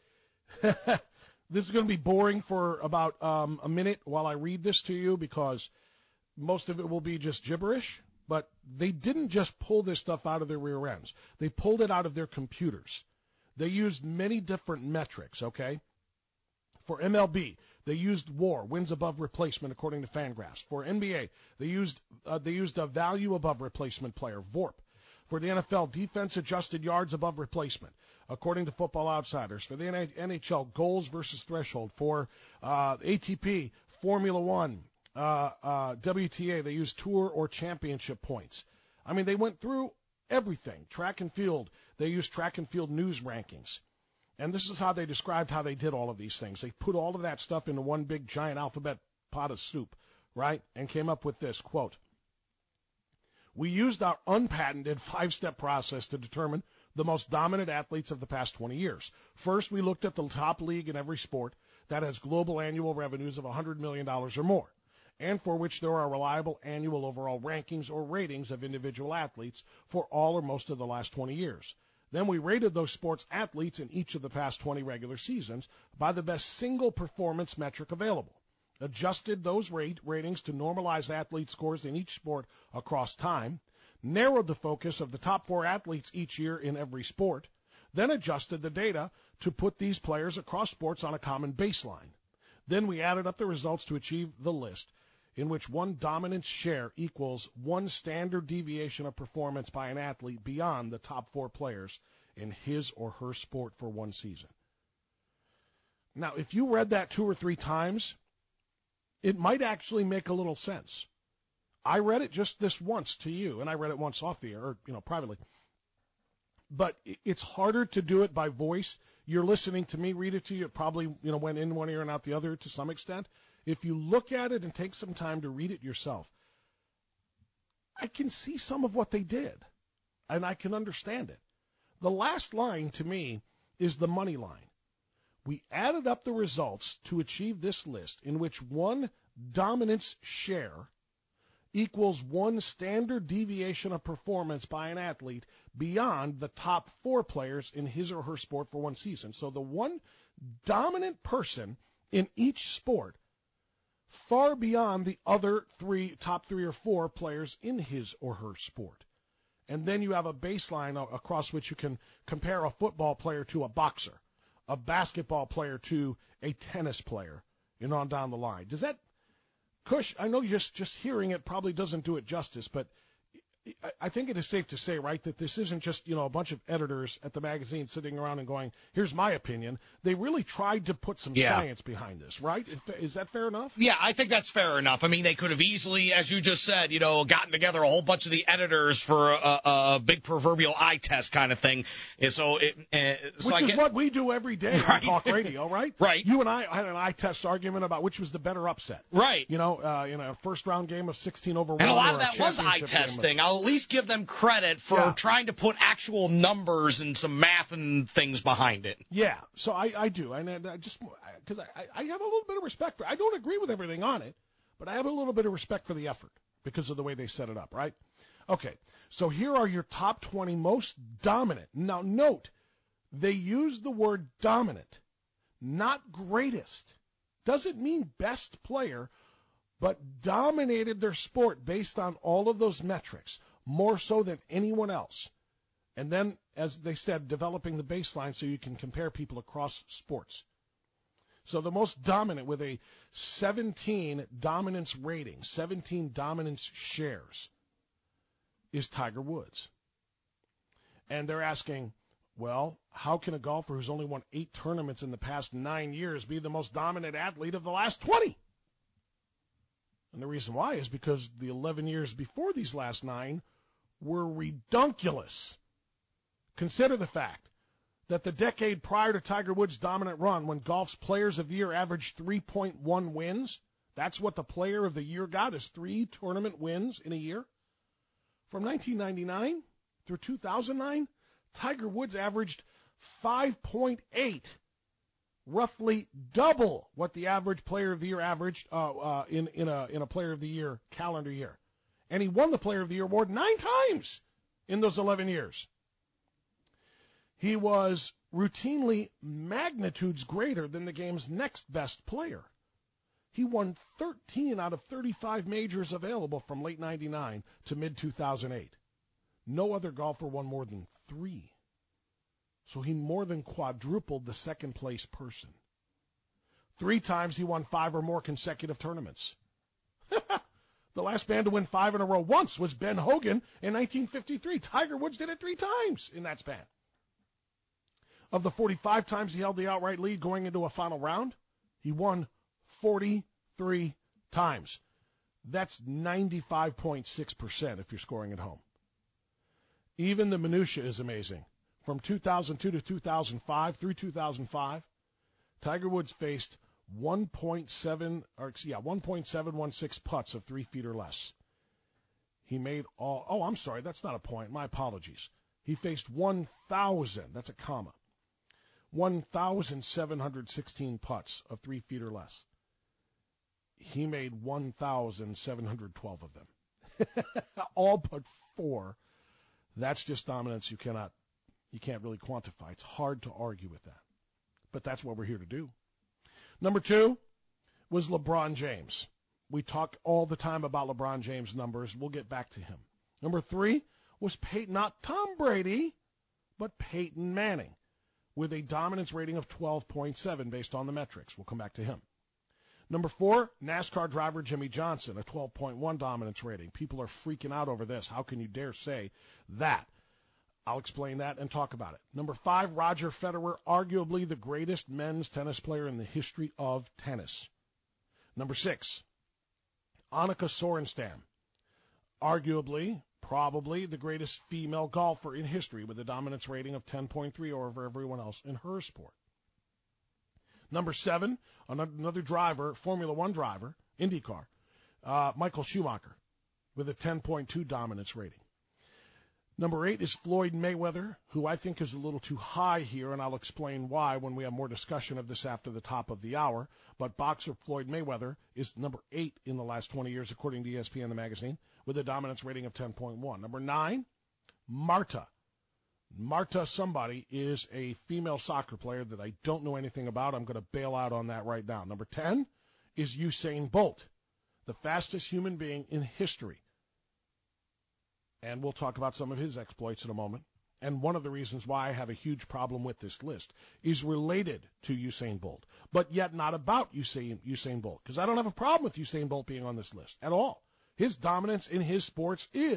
Speaker 9: this is going to be boring for about um, a minute while I read this to you because most of it will be just gibberish, but they didn't just pull this stuff out of their rear ends. They pulled it out of their computers. They used many different metrics, okay? For M L B, they used W A R, wins above replacement, according to Fangraphs. For N B A, they used uh, they used a value above replacement player, V O R P. For the N F L, defense-adjusted yards above replacement, according to Football Outsiders. For the N H L, goals versus threshold. For uh, A T P, Formula One, uh, uh, W T A, they used tour or championship points. I mean, they went through everything. Track and field, they used track and field news rankings. And this is how they described how they did all of these things. They put all of that stuff into one big giant alphabet pot of soup, right, and came up with this, quote, we used our unpatented five-step process to determine the most dominant athletes of the past twenty years. First, we looked at the top league in every sport that has global annual revenues of one hundred million dollars or more, and for which there are reliable annual overall rankings or ratings of individual athletes for all or most of the last twenty years. Then we rated those sports athletes in each of the past twenty regular seasons by the best single performance metric available, adjusted those rate ratings to normalize athlete scores in each sport across time, narrowed the focus of the top four athletes each year in every sport, then adjusted the data to put these players across sports on a common baseline. Then we added up the results to achieve the list, in which one dominance share equals one standard deviation of performance by an athlete beyond the top four players in his or her sport for one season. Now, if you read that two or three times, it might actually make a little sense. I read it just this once to you, and I read it once off the air, or, you know, privately. But it's harder to do it by voice. You're listening to me read it to you. It probably, you know, went in one ear and out the other to some extent. If you look at it and take some time to read it yourself, I can see some of what they did, and I can understand it. The last line to me is the money line. We added up the results to achieve this list in which one dominance share equals one standard deviation of performance by an athlete beyond the top four players in his or her sport for one season. So the one dominant person in each sport far beyond the other three, top three or four players in his or her sport. And then you have a baseline across which you can compare a football player to a boxer, a basketball player to a tennis player, you know, on down the line. Does that, Kush, I know just, just hearing it probably doesn't do it justice, but I think it is safe to say, right, that this isn't just, you know, a bunch of editors at the magazine sitting around and going, here's my opinion. They really tried to put some
Speaker 10: yeah.
Speaker 9: science behind this, right? Is that fair enough?
Speaker 10: Yeah, I think that's fair enough. I mean, they could have easily, as you just said, you know, gotten together a whole bunch of the editors for a, a big proverbial eye test kind of thing. And so it, uh, so
Speaker 9: which
Speaker 10: I
Speaker 9: is
Speaker 10: get,
Speaker 9: what we do every day
Speaker 10: right.
Speaker 9: on Talk Radio, right?
Speaker 10: Right.
Speaker 9: You and I had an eye test argument about which was the better upset.
Speaker 10: Right.
Speaker 9: You know, uh, you know, a first round game of sixteen over one.
Speaker 10: And a lot
Speaker 9: or
Speaker 10: of that
Speaker 9: a
Speaker 10: was eye
Speaker 9: championship
Speaker 10: testing.
Speaker 9: game of,
Speaker 10: I'll at least give them credit for
Speaker 9: Yeah.
Speaker 10: trying to put actual numbers and some math and things behind it.
Speaker 9: Yeah, so I, I do, and I just because I, I have a little bit of respect for. I don't agree with everything on it, but I have a little bit of respect for the effort because of the way they set it up, right? Okay, so here are your top twenty most dominant. Now note, they use the word dominant, not greatest. Doesn't mean best player, but dominated their sport based on all of those metrics, more so than anyone else. And then, as they said, developing the baseline so you can compare people across sports. So the most dominant with a seventeen dominance rating, seventeen dominance shares, is Tiger Woods. And they're asking, well, how can a golfer who's only won eight tournaments in the past nine years be the most dominant athlete of the last twenty? And the reason why is because the eleven years before these last nine were redunculous. Consider the fact that the decade prior to Tiger Woods' dominant run, when golf's players of the year averaged three point one wins, that's what the player of the year got, is three tournament wins in a year. From nineteen ninety-nine through two thousand nine, Tiger Woods averaged five point eight, roughly double what the average player of the year averaged uh, uh, in, in, a, in a player of the year calendar year. And he won the player of the year award nine times in those eleven years. He was routinely magnitudes greater than the game's next best player. He won thirteen out of thirty-five majors available from late ninety-nine to mid two thousand eight. No other golfer won more than three. So he more than quadrupled the second place person. Three times he won five or more consecutive tournaments. The last man to win five in a row once was Ben Hogan in nineteen fifty-three. Tiger Woods did it three times in that span. Of the forty-five times he held the outright lead going into a final round, he won forty-three times. That's ninety-five point six percent if you're scoring at home. Even the minutia is amazing. From two thousand two to two thousand five, through two thousand five, Tiger Woods faced one point seven or yeah, one point seven one six putts of three feet or less. He made all, oh, I'm sorry, that's not a point. My apologies. He faced one thousand, that's a comma, one thousand seven hundred sixteen putts of three feet or less. He made one thousand seven hundred twelve of them. All but four. That's just dominance you cannot, you can't really quantify. It's hard to argue with that. But that's what we're here to do. Number two was LeBron James. We talk all the time about LeBron James' numbers. We'll get back to him. Number three was Peyton, not Tom Brady, but Peyton Manning, with a dominance rating of twelve point seven based on the metrics. We'll come back to him. Number four, NASCAR driver Jimmy Johnson, a twelve point one dominance rating. People are freaking out over this. How can you dare say that? I'll explain that and talk about it. Number five, Roger Federer, arguably the greatest men's tennis player in the history of tennis. Number six, Annika Sorenstam, arguably, probably the greatest female golfer in history with a dominance rating of ten point three over everyone else in her sport. Number seven, another driver, Formula One driver, IndyCar, uh, Michael Schumacher, with a ten point two dominance rating. Number eight is Floyd Mayweather, who I think is a little too high here, and I'll explain why when we have more discussion of this after the top of the hour. But boxer Floyd Mayweather is number eight in the last twenty years, according to E S P N, the magazine, with a dominance rating of ten point one. Number nine, Marta. Marta somebody is a female soccer player that I don't know anything about. I'm going to bail out on that right now. Number ten is Usain Bolt, the fastest human being in history. And we'll talk about some of his exploits in a moment. And one of the reasons why I have a huge problem with this list is related to Usain Bolt, but yet not about Usain, Usain Bolt, because I don't have a problem with Usain Bolt being on this list at all. His dominance in his sports is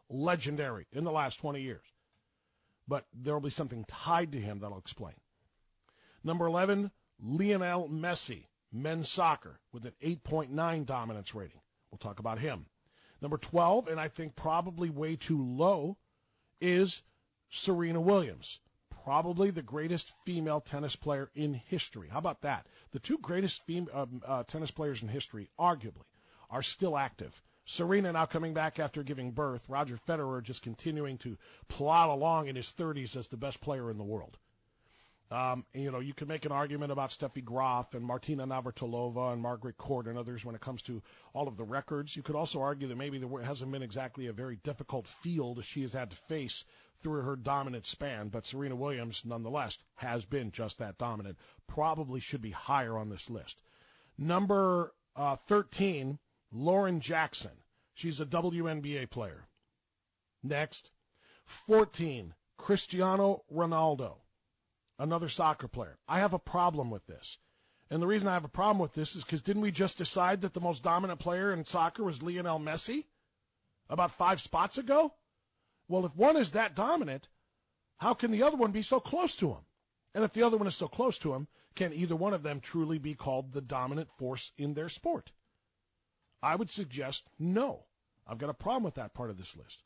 Speaker 9: legendary in the last twenty years. But there will be something tied to him that I'll explain. Number eleven, Lionel Messi, men's soccer, with an eight point nine dominance rating. We'll talk about him. Number twelve, and I think probably way too low, is Serena Williams, probably the greatest female tennis player in history. How about that? The two greatest fem- uh, uh, tennis players in history, arguably, are still active. Serena now coming back after giving birth. Roger Federer just continuing to plod along in his thirties as the best player in the world. Um, and, you know, you can make an argument about Steffi Graf and Martina Navratilova and Margaret Court and others when it comes to all of the records. You could also argue that maybe there hasn't been exactly a very difficult field she has had to face through her dominant span, but Serena Williams, nonetheless, has been just that dominant. Probably should be higher on this list. Number uh, thirteen, Lauren Jackson. She's a W N B A player. Next, fourteen, Cristiano Ronaldo, another soccer player. I have a problem with this. And the reason I have a problem with this is because didn't we just decide that the most dominant player in soccer was Lionel Messi about five spots ago? Well, if one is that dominant, how can the other one be so close to him? And if the other one is so close to him, can either one of them truly be called the dominant force in their sport? I would suggest no. I've got a problem with that part of this list.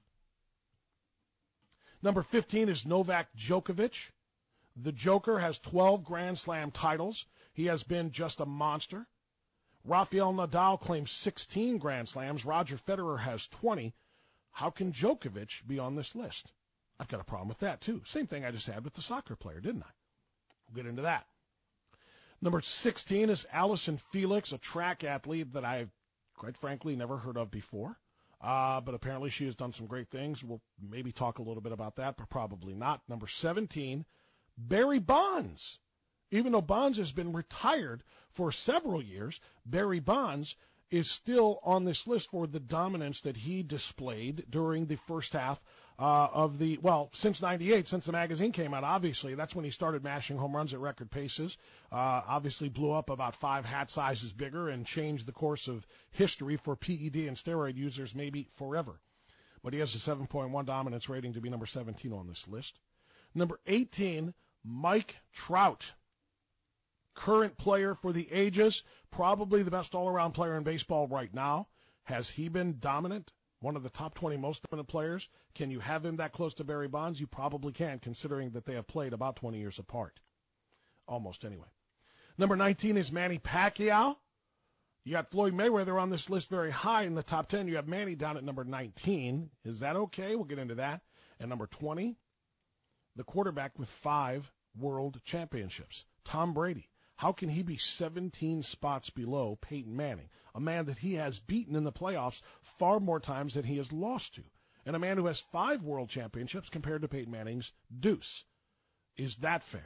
Speaker 9: Number fifteen is Novak Djokovic. The Joker has twelve Grand Slam titles. He has been just a monster. Rafael Nadal claims sixteen Grand Slams. Roger Federer has twenty. How can Djokovic be on this list? I've got a problem with that, too. Same thing I just had with the soccer player, didn't I? We'll get into that. Number sixteen is Allison Felix, a track athlete that I've, quite frankly, never heard of before. Uh, but apparently she has done some great things. We'll maybe talk a little bit about that, but probably not. Number seventeen, Barry Bonds. Even though Bonds has been retired for several years, Barry Bonds is still on this list for the dominance that he displayed during the first half uh, of the, well, since ninety-eight, since the magazine came out, obviously. That's when he started mashing home runs at record paces. Uh, obviously blew up about five hat sizes bigger and changed the course of history for P E D and steroid users maybe forever. But he has a seven point one dominance rating to be number seventeen on this list. Number eighteen, Mike Trout. Current player for the ages, probably the best all-around player in baseball right now. Has he been dominant? One of the top twenty most dominant players. Can you have him that close to Barry Bonds? You probably can, considering that they have played about twenty years apart. Almost, anyway. Number nineteen is Manny Pacquiao. You got Floyd Mayweather on this list very high in the top ten. You have Manny down at number nineteen. Is that okay? We'll get into that. And number twenty, the quarterback with five world championships, Tom Brady. How can he be seventeen spots below Peyton Manning, a man that he has beaten in the playoffs far more times than he has lost to, and a man who has five world championships compared to Peyton Manning's deuce? Is that fair?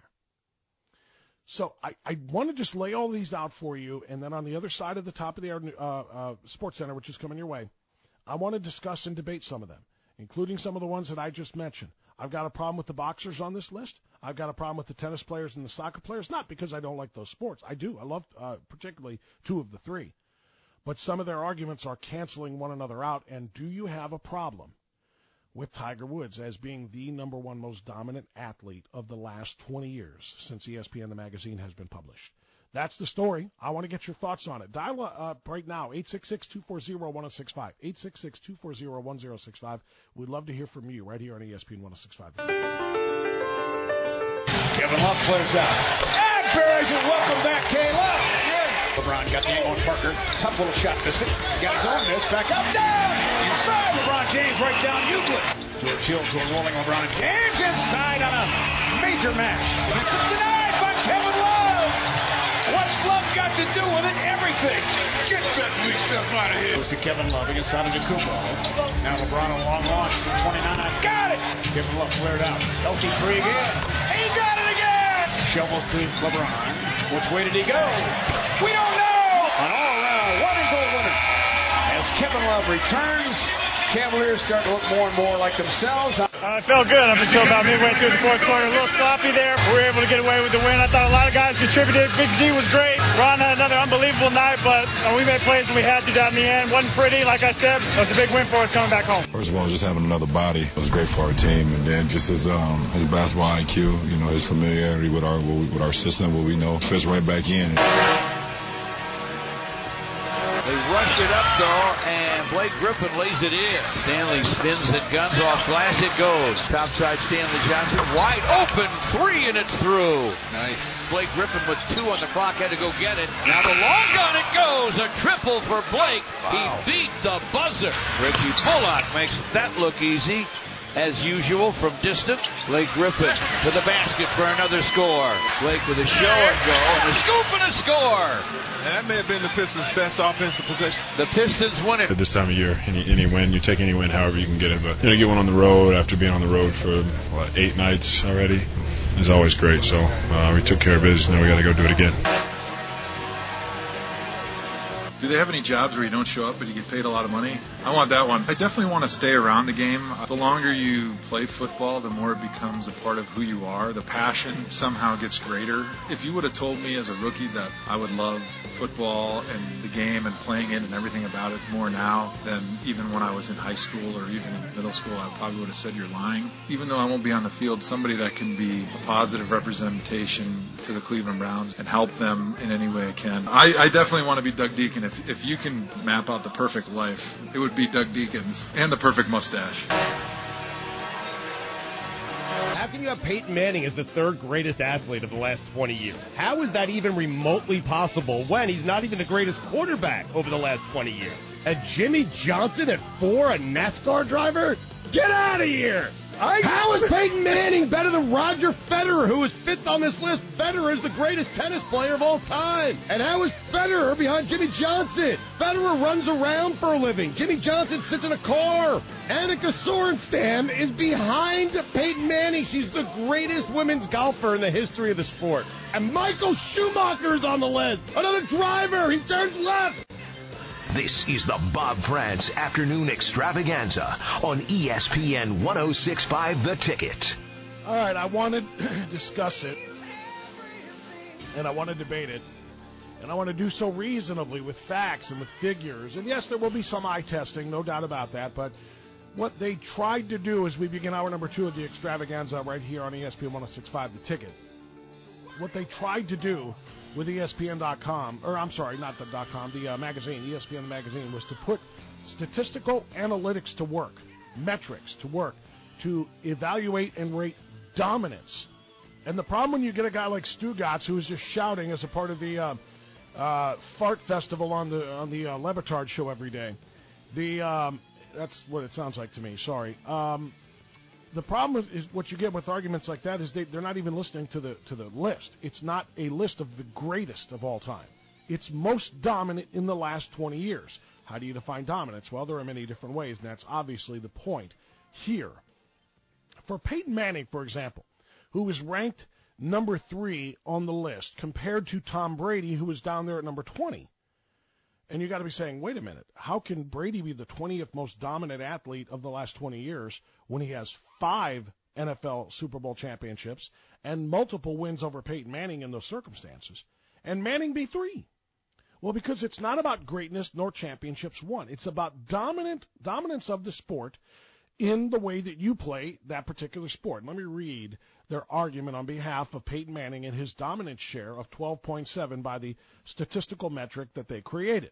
Speaker 9: So I, I want to just lay all these out for you, and then on the other side of the top of the uh, uh, Sports Center, which is coming your way, I want to discuss and debate some of them, including some of the ones that I just mentioned. I've got a problem with the boxers on this list. I've got a problem with the tennis players and the soccer players, not because I don't like those sports. I do. I love uh, particularly two of the three. But some of their arguments are canceling one another out. And do you have a problem with Tiger Woods as being the number one most dominant athlete of the last twenty years since E S P N, the magazine, has been published? That's the story. I want to get your thoughts on it. Dial up right now, eight six six, two four zero, one zero six five, eight six six, two four zero, one zero six five. We'd love to hear from you right here on E S P N one oh six point five.
Speaker 1: Kevin Love flares out. And buries it. Welcome back, K-Love. LeBron got the angle on Parker. Tough little shot, missed it. Got his own miss. Back up, down. Inside, LeBron James right down Euclid. George Hill to a rolling LeBron James inside on a major match. It's denied by Kevin Love. What's Love got to do with it? Everything. Get that weak stuff out of here. Goes to Kevin Love against Antetokounmpo. Now LeBron on a long launch from twenty-nine. Got it. Kevin Love flared out. Healthy three again. He got it again. Shovels to LeBron. Which way did he go? We don't know. An all-around one-and-goal winner. As Kevin Love returns, Cavaliers start to look more and more like themselves.
Speaker 2: Uh, it felt good up until about midway through the fourth quarter. A little sloppy there. We were able to get away with the win. I thought a lot of guys contributed. Big Z was great. Ron had another unbelievable night, but uh, we made plays when we had to down in the end. Wasn't pretty, like I said. It was a big win for us coming back home.
Speaker 11: First of all, just having another body was great for our team, and then just his um, his basketball I Q, you know, his familiarity with our with our system, what we know, fits right back in.
Speaker 4: They rush it up, though, and Blake Griffin lays it in. Stanley spins and guns off glass. It goes. Topside Stanley Johnson. Wide open. Three, and it's through. Nice. Blake Griffin with two on the clock. Had to go get it. Now the long gun. It goes. A triple for Blake. Wow. He beat the buzzer. Richie Bullock makes that look easy. As usual, from distance, Blake Griffin to the basket for another score. Blake with a show and go, and a scoop and a score.
Speaker 5: That may have been the Pistons' best offensive possession.
Speaker 4: The Pistons win it.
Speaker 6: At this time of year, any any win, you take any win however you can get it. But you know, get one on the road after being on the road for what, eight nights already is always great. So uh, we took care of business. Now we got to go do it again.
Speaker 3: Do they have any jobs where you don't show up but you get paid a lot of money? I want that one. I definitely want to stay around the game. The longer you play football, the more it becomes a part of who you are. The passion somehow gets greater. If you would have told me as a rookie that I would love football and the game and playing it and everything about it more now than even when I was in high school or even in middle school, I probably would have said you're lying. Even though I won't be on the field, somebody that can be a positive representation for the Cleveland Browns and help them in any way I can. I, I definitely want to be Doug Deacon. If, if you can map out the perfect life, it would be Doug Deacon's and the perfect mustache.
Speaker 7: How can you have Peyton Manning as the third greatest athlete of the last twenty years? How is that even remotely possible when he's not even the greatest quarterback over the last twenty years? And Jimmy Johnson at four, a NASCAR driver? Get out of here! I, How is Peyton Manning better than Roger Federer, who is fifth on this list? Federer is the greatest tennis player of all time. And how is Federer behind Jimmy Johnson? Federer runs around for a living. Jimmy Johnson sits in a car. Annika Sorenstam is behind Peyton Manning. She's the greatest women's golfer in the history of the sport. And Michael Schumacher is on the list. Another driver. He turns left.
Speaker 8: This is the Bob France Afternoon Extravaganza on E S P N ten sixty-five The Ticket.
Speaker 9: All right, I want to discuss it, and I want to debate it, and I want to do so reasonably with facts and with figures. And yes, there will be some eye testing, no doubt about that, but what they tried to do as we begin hour number two of the Extravaganza right here on E S P N ten sixty-five The Ticket, what they tried to do with E S P N dot com, or I'm sorry, not the .com, the uh, magazine, E S P N magazine, was to put statistical analytics to work, metrics to work, to evaluate and rate dominance. And the problem when you get a guy like Stugotz, who is just shouting as a part of the uh, uh, fart festival on the on the uh, Le Batard show every day, the um, that's what it sounds like to me. Sorry. Um, The problem is, is what you get with arguments like that is they, they're not even listening to the to the list. It's not a list of the greatest of all time. It's most dominant in the last twenty years. How do you define dominance? Well, there are many different ways, and that's obviously the point here. For Peyton Manning, for example, who is ranked number three on the list compared to Tom Brady, who is down there at number twenty. And you got to be saying, wait a minute, how can Brady be the twentieth most dominant athlete of the last twenty years when he has five N F L Super Bowl championships and multiple wins over Peyton Manning in those circumstances, and Manning be three? Well, because it's not about greatness nor championships won. It's about dominant dominance of the sport in the way that you play that particular sport. Let me read their argument on behalf of Peyton Manning and his dominance share of twelve point seven by the statistical metric that they created.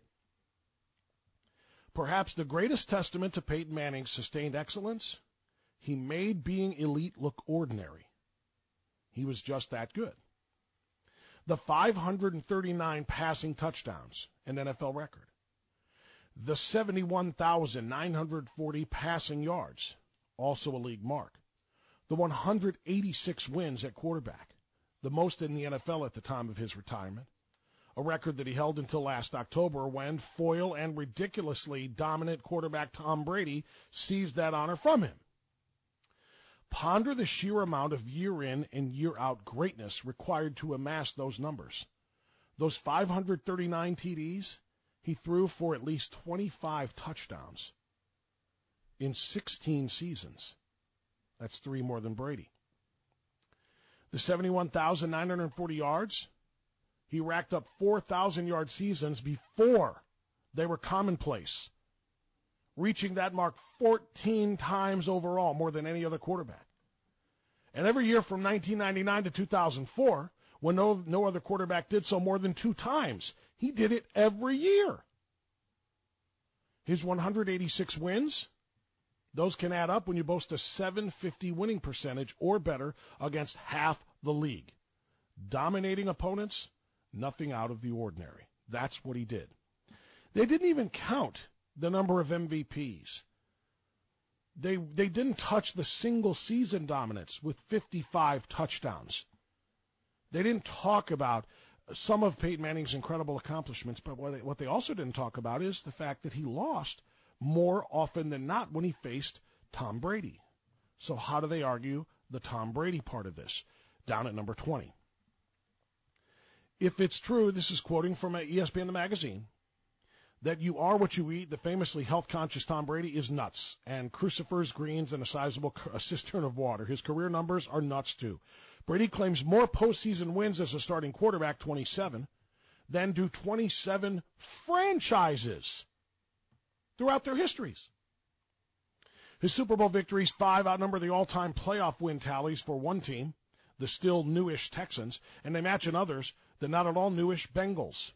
Speaker 9: Perhaps the greatest testament to Peyton Manning's sustained excellence, he made being elite look ordinary. He was just that good. The five hundred thirty-nine passing touchdowns, an N F L record. The seventy-one thousand nine hundred forty passing yards, also a league mark. The one hundred eighty-six wins at quarterback, the most in the N F L at the time of his retirement, a record that he held until last October when foil and ridiculously dominant quarterback Tom Brady seized that honor from him. Ponder the sheer amount of year-in and year-out greatness required to amass those numbers. Those five hundred thirty-nine T Ds, he threw for at least twenty-five touchdowns in sixteen seasons. That's three more than Brady. The seventy-one thousand nine hundred forty yards, he racked up four thousand yard seasons before they were commonplace, reaching that mark fourteen times overall, more than any other quarterback. And every year from nineteen ninety-nine to two thousand four, when no, no other quarterback did so more than two times, he did it every year. His one hundred eighty-six wins, those can add up when you boast a seven fifty winning percentage or better against half the league. Dominating opponents, nothing out of the ordinary. That's what he did. They didn't even count the number of M V Ps. They they didn't touch the single season dominance with fifty-five touchdowns. They didn't talk about some of Peyton Manning's incredible accomplishments, but what they, what they also didn't talk about is the fact that he lost more often than not when he faced Tom Brady. So how do they argue the Tom Brady part of this? Down at number twenty. If it's true, this is quoting from E S P N the magazine, that you are what you eat, the famously health-conscious Tom Brady is nuts, and crucifers, greens, and a sizable a cistern of water. His career numbers are nuts, too. Brady claims more postseason wins as a starting quarterback, twenty-seven, than do twenty-seven franchises throughout their histories. His Super Bowl victories, five, outnumber the all-time playoff win tallies for one team, the still newish Texans, and they match in others, the not at all newish Bengals.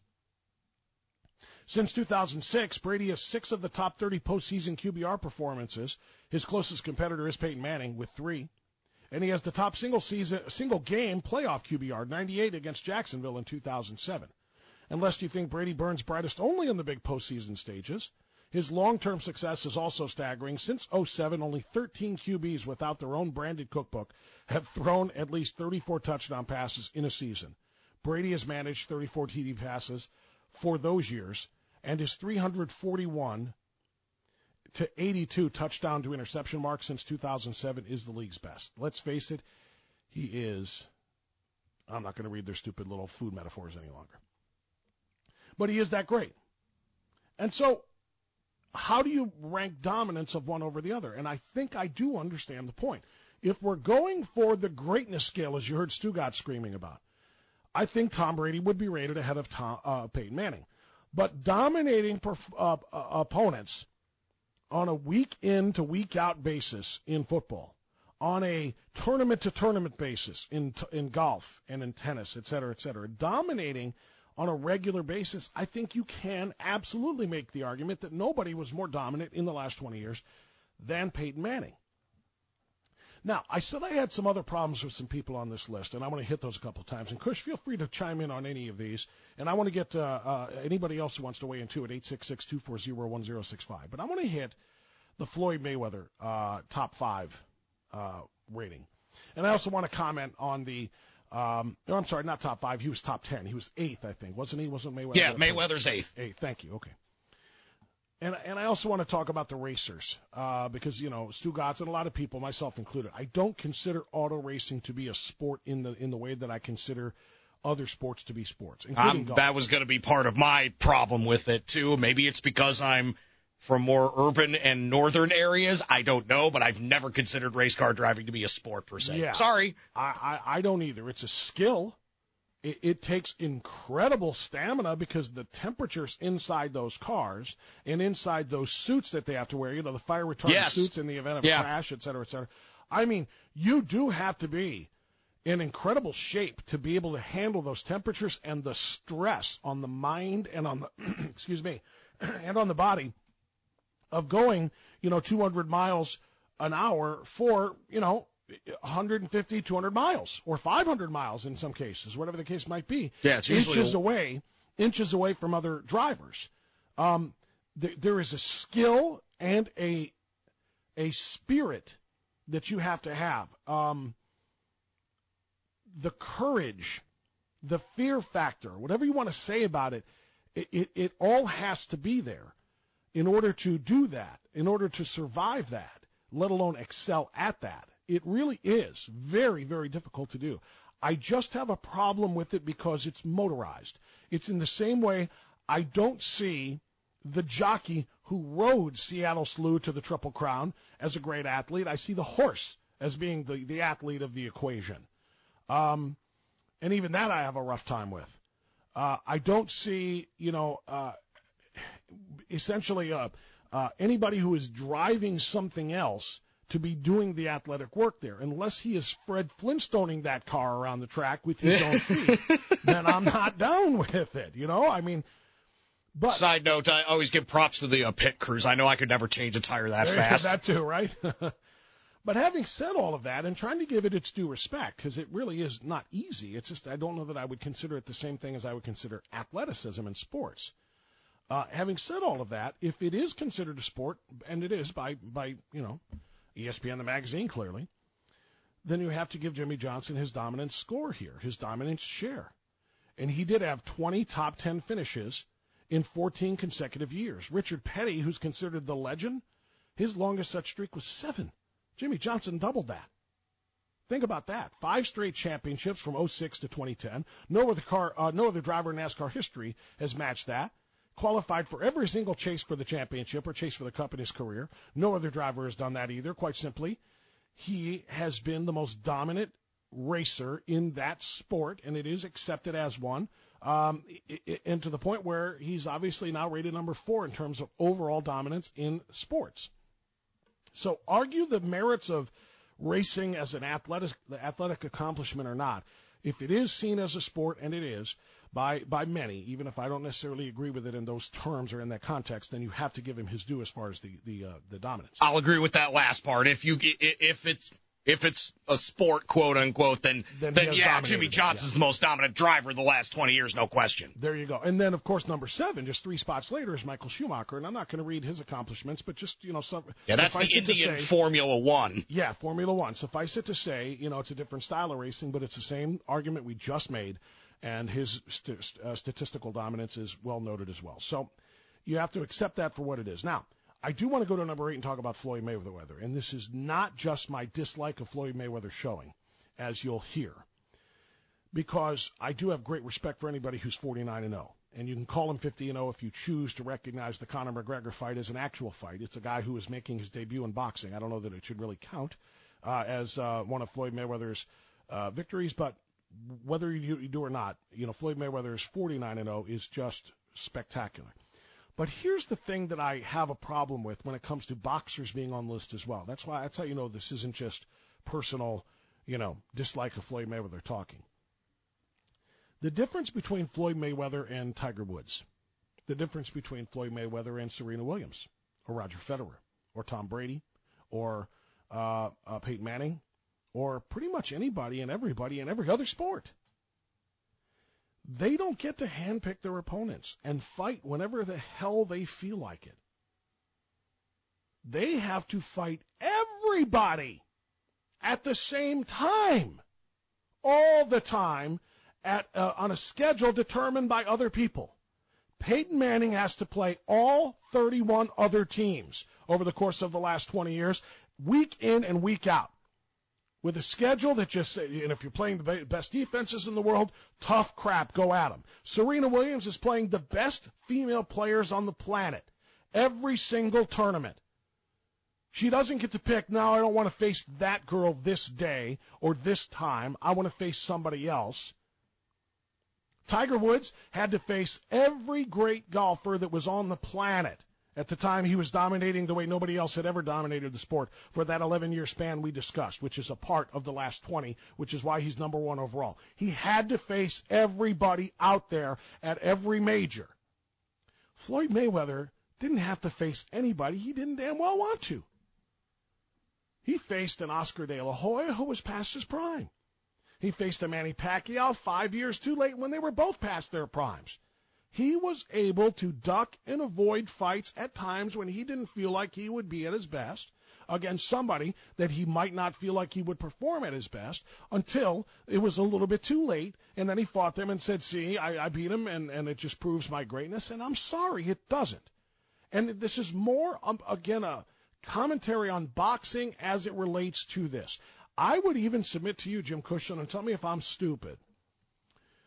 Speaker 9: Since two thousand six, Brady has six of the top thirty postseason Q B R performances. His closest competitor is Peyton Manning with three. And he has the top single season, single game playoff Q B R, ninety-eight against Jacksonville in two thousand seven. Unless you think Brady burns brightest only in the big postseason stages, his long-term success is also staggering. Since oh seven, only thirteen Q Bs without their own branded cookbook have thrown at least thirty-four touchdown passes in a season. Brady has managed thirty-four T D passes for those years, and his three hundred forty-one to eighty-two touchdown to interception mark since two thousand seven is the league's best. Let's face it, he is, I'm not going to read their stupid little food metaphors any longer, but he is that great. And so, how do you rank dominance of one over the other? And I think I do understand the point. If we're going for the greatness scale, as you heard Stugat screaming about, I think Tom Brady would be rated ahead of Tom, uh, Peyton Manning. But dominating perf- uh, uh, opponents on a week-in to week-out basis in football, on a tournament-to-tournament basis in t- in golf and in tennis, et cetera, et cetera, dominating on a regular basis, I think you can absolutely make the argument that nobody was more dominant in the last twenty years than Peyton Manning. Now, I said I had some other problems with some people on this list, and I want to hit those a couple of times. And, Kush, feel free to chime in on any of these. And I want to get uh, uh, anybody else who wants to weigh in, too, at eight six six, two four zero, one zero six five. But I want to hit the Floyd Mayweather uh, top five uh, rating. And I also want to comment on the um, – no, I'm sorry, not top five. He was top ten. He was eighth, I think. Wasn't he? Wasn't Mayweather?
Speaker 10: Yeah, Mayweather's eighth.
Speaker 9: Eighth, thank you. Okay. And and I also want to talk about the racers uh, because, you know, Stu Gotts and a lot of people, myself included, I don't consider auto racing to be a sport in the in the way that I consider other sports to be sports, including
Speaker 10: um,
Speaker 9: golf.
Speaker 10: That was going to be part of my problem with it, too. Maybe it's because I'm from more urban and northern areas. I don't know, but I've never considered race car driving to be a sport per se.
Speaker 9: Yeah.
Speaker 10: Sorry.
Speaker 9: I, I, I don't either. It's a skill. It, it takes incredible stamina because the temperatures inside those cars and inside those suits that they have to wear, you know, the fire retardant
Speaker 10: yes.
Speaker 9: suits in the event of
Speaker 10: yeah.
Speaker 9: a crash, et cetera, et cetera. I mean, you do have to be in incredible shape to be able to handle those temperatures and the stress on the mind and on the, excuse me, and on the body of going, you know, two hundred miles an hour for, you know, one fifty, two hundred miles, or five hundred miles in some cases, whatever the case might be.
Speaker 10: Yeah, it's usually
Speaker 9: inches away, inches away from other drivers. Um, th- there is a skill and a a spirit that you have to have. Um, the courage, the fear factor, whatever you want to say about it, it, it, it all has to be there in order to do that, in order to survive that, let alone excel at that. It really is very, very difficult to do. I just have a problem with it because it's motorized. It's in the same way I don't see the jockey who rode Seattle Slew to the Triple Crown as a great athlete. I see the horse as being the, the athlete of the equation. Um, and even that I have a rough time with. Uh, I don't see, you know, uh, essentially uh, uh, anybody who is driving something else to be doing the athletic work there, unless he is Fred Flintstoning that car around the track with his own feet. Then I'm not down with it, you know? I mean, but
Speaker 10: side note, I always give props to the uh, pit crews. I know I could never change a tire that fast.
Speaker 9: That too, right? But having said all of that and trying to give it its due respect, because it really is not easy, it's just I don't know that I would consider it the same thing as I would consider athleticism in sports. Uh, having said all of that, if it is considered a sport, and it is by, by you know, E S P N, the magazine, clearly, then you have to give Jimmy Johnson his dominant score here, his dominant share. And he did have twenty top ten finishes in fourteen consecutive years. Richard Petty, who's considered the legend, his longest such streak was seven. Jimmy Johnson doubled that. Think about that. Five straight championships from oh six to twenty ten. No other car, uh, no other driver in NASCAR history has matched that. Qualified for every single chase for the championship or chase for the cup in his career. No other driver has done that either. Quite simply, he has been the most dominant racer in that sport, and it is accepted as one, um, and to the point where he's obviously now rated number four in terms of overall dominance in sports. So argue the merits of racing as an athletic, athletic accomplishment or not. If it is seen as a sport, and it is, by by many, even if I don't necessarily agree with it in those terms or in that context, then you have to give him his due as far as the the uh, the dominance.
Speaker 10: I'll agree with that last part. If you if it's if it's a sport, quote unquote, then then, then yeah, Jimmy Johnson's yeah. the most dominant driver of the last twenty years, no question.
Speaker 9: There you go. And then of course number seven, just three spots later, is Michael Schumacher. And I'm not going to read his accomplishments, but just you know some.
Speaker 10: Yeah, that's the Indian say, Formula One.
Speaker 9: Yeah, Formula One. Suffice it to say, you know, it's a different style of racing, but it's the same argument we just made. And his st- uh, statistical dominance is well noted as well. So you have to accept that for what it is. Now, I do want to go to number eight and talk about Floyd Mayweather. And this is not just my dislike of Floyd Mayweather showing, as you'll hear, because I do have great respect for anybody who's forty-nine and oh. And you can call him fifty and oh if you choose to recognize the Conor McGregor fight as an actual fight. It's a guy who is making his debut in boxing. I don't know that it should really count uh, as uh, one of Floyd Mayweather's uh, victories, but whether you do or not, you know, Floyd Mayweather's forty-nine and oh is just spectacular. But here's the thing that I have a problem with when it comes to boxers being on the list as well. That's why that's how you know this isn't just personal, you know, dislike of Floyd Mayweather talking. The difference between Floyd Mayweather and Tiger Woods, the difference between Floyd Mayweather and Serena Williams, or Roger Federer, or Tom Brady, or uh, uh, Peyton Manning, or pretty much anybody and everybody in every other sport. They don't get to handpick their opponents and fight whenever the hell they feel like it. They have to fight everybody at the same time, all the time, at uh, on a schedule determined by other people. Peyton Manning has to play all thirty-one other teams over the course of the last twenty years, week in and week out. With a schedule that just, and if you're playing the best defenses in the world, tough crap, go at them. Serena Williams is playing the best female players on the planet every single tournament. She doesn't get to pick, no, I don't want to face that girl this day or this time. I want to face somebody else. Tiger Woods had to face every great golfer that was on the planet at the time he was dominating the way nobody else had ever dominated the sport for that eleven-year span we discussed, which is a part of the last twenty, which is why he's number one overall. He had to face everybody out there at every major. Floyd Mayweather didn't have to face anybody he didn't damn well want to. He faced an Oscar De La Hoya who was past his prime. He faced a Manny Pacquiao five years too late when they were both past their primes. He was able to duck and avoid fights at times when he didn't feel like he would be at his best against somebody that he might not feel like he would perform at his best until it was a little bit too late, and then he fought them and said, see, I, I beat him, and, and it just proves my greatness, and I'm sorry, it doesn't. And this is more, um, again, a commentary on boxing as it relates to this. I would even submit to you, Jim Cushman, and tell me if I'm stupid.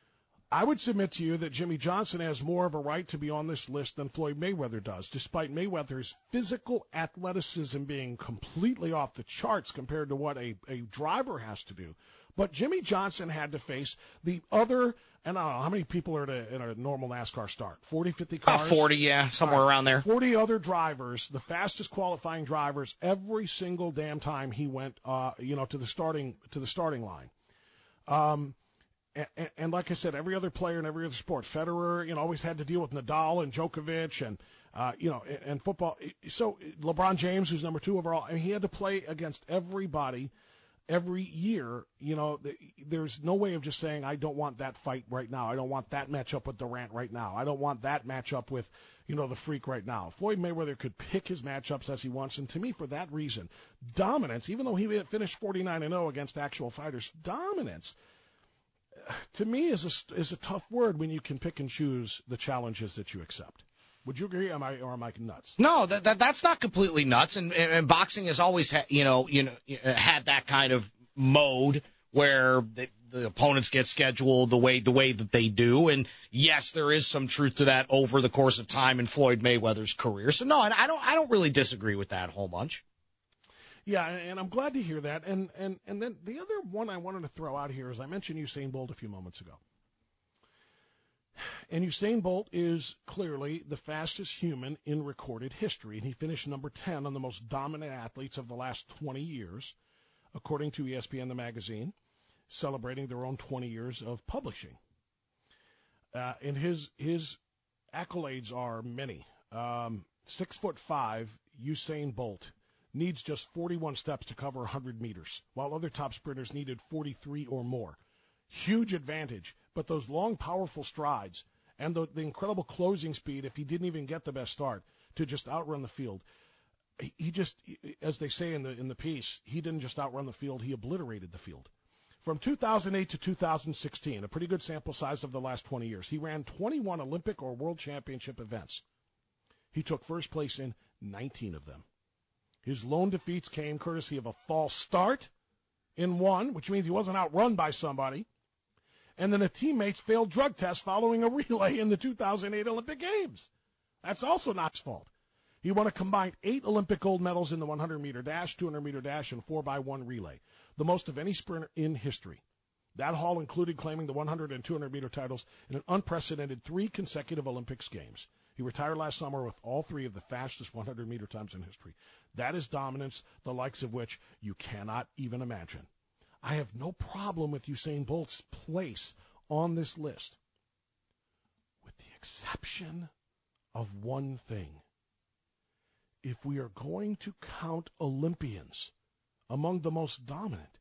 Speaker 9: I would submit to you that Jimmy Johnson has more of a right to be on this list than Floyd Mayweather does, despite Mayweather's physical athleticism being completely off the charts compared to what a, a driver has to do. But Jimmy Johnson had to face the other, and I don't know, how many people are in a, in a normal NASCAR start? forty, fifty cars?
Speaker 10: About forty, yeah, somewhere right. around there.
Speaker 9: forty other drivers, the fastest qualifying drivers, every single damn time he went, uh, you know, to the starting to the starting line. Um, and, and like I said, every other player in every other sport, Federer, you know, always had to deal with Nadal and Djokovic and, uh, you know, and, and football. So LeBron James, who's number two overall, and he had to play against everybody every year. You know, there's no way of just saying, I don't want that fight right now. I don't want that matchup with Durant right now. I don't want that matchup with, you know, the Freak right now. Floyd Mayweather could pick his matchups as he wants. And to me, for that reason, dominance, even though he finished forty-nine and oh against actual fighters, dominance, to me, is a, is a tough word when you can pick and choose the challenges that you accept. Would you agree? Am I or am I nuts?
Speaker 10: No, that, that that's not completely nuts. And, and boxing has always had, you know, you know, had that kind of mode where the, the opponents get scheduled the way the way that they do. And yes, there is some truth to that over the course of time in Floyd Mayweather's career. So no, I don't I don't really disagree with that a whole bunch.
Speaker 9: Yeah, and I'm glad to hear that. And and and then the other one I wanted to throw out here is I mentioned Usain Bolt a few moments ago. And Usain Bolt is clearly the fastest human in recorded history, and he finished number ten on the most dominant athletes of the last twenty years, according to E S P N, the magazine, celebrating their own twenty years of publishing. Uh, and his his accolades are many. Um, six foot five, Usain Bolt needs just forty-one steps to cover one hundred meters, while other top sprinters needed forty-three or more. Huge advantage, but those long, powerful strides and the, the incredible closing speed, if he didn't even get the best start, to just outrun the field. He, he just, as they say in the in the piece, he didn't just outrun the field, he obliterated the field. From two thousand eight to two thousand sixteen, a pretty good sample size of the last twenty years, he ran twenty-one Olympic or World Championship events. He took first place in nineteen of them. His lone defeats came courtesy of a false start in one, which means he wasn't outrun by somebody. And then a teammate's failed drug test following a relay in the two thousand eight Olympic Games. That's also not his fault. He won a combined eight Olympic gold medals in the one hundred meter dash, two hundred meter dash, and four by one relay, the most of any sprinter in history. That haul included claiming the one hundred and two hundred meter titles in an unprecedented three consecutive Olympics Games. He retired last summer with all three of the fastest one hundred meter times in history. That is dominance, the likes of which you cannot even imagine. I have no problem with Usain Bolt's place on this list, with the exception of one thing. If we are going to count Olympians among the most dominant,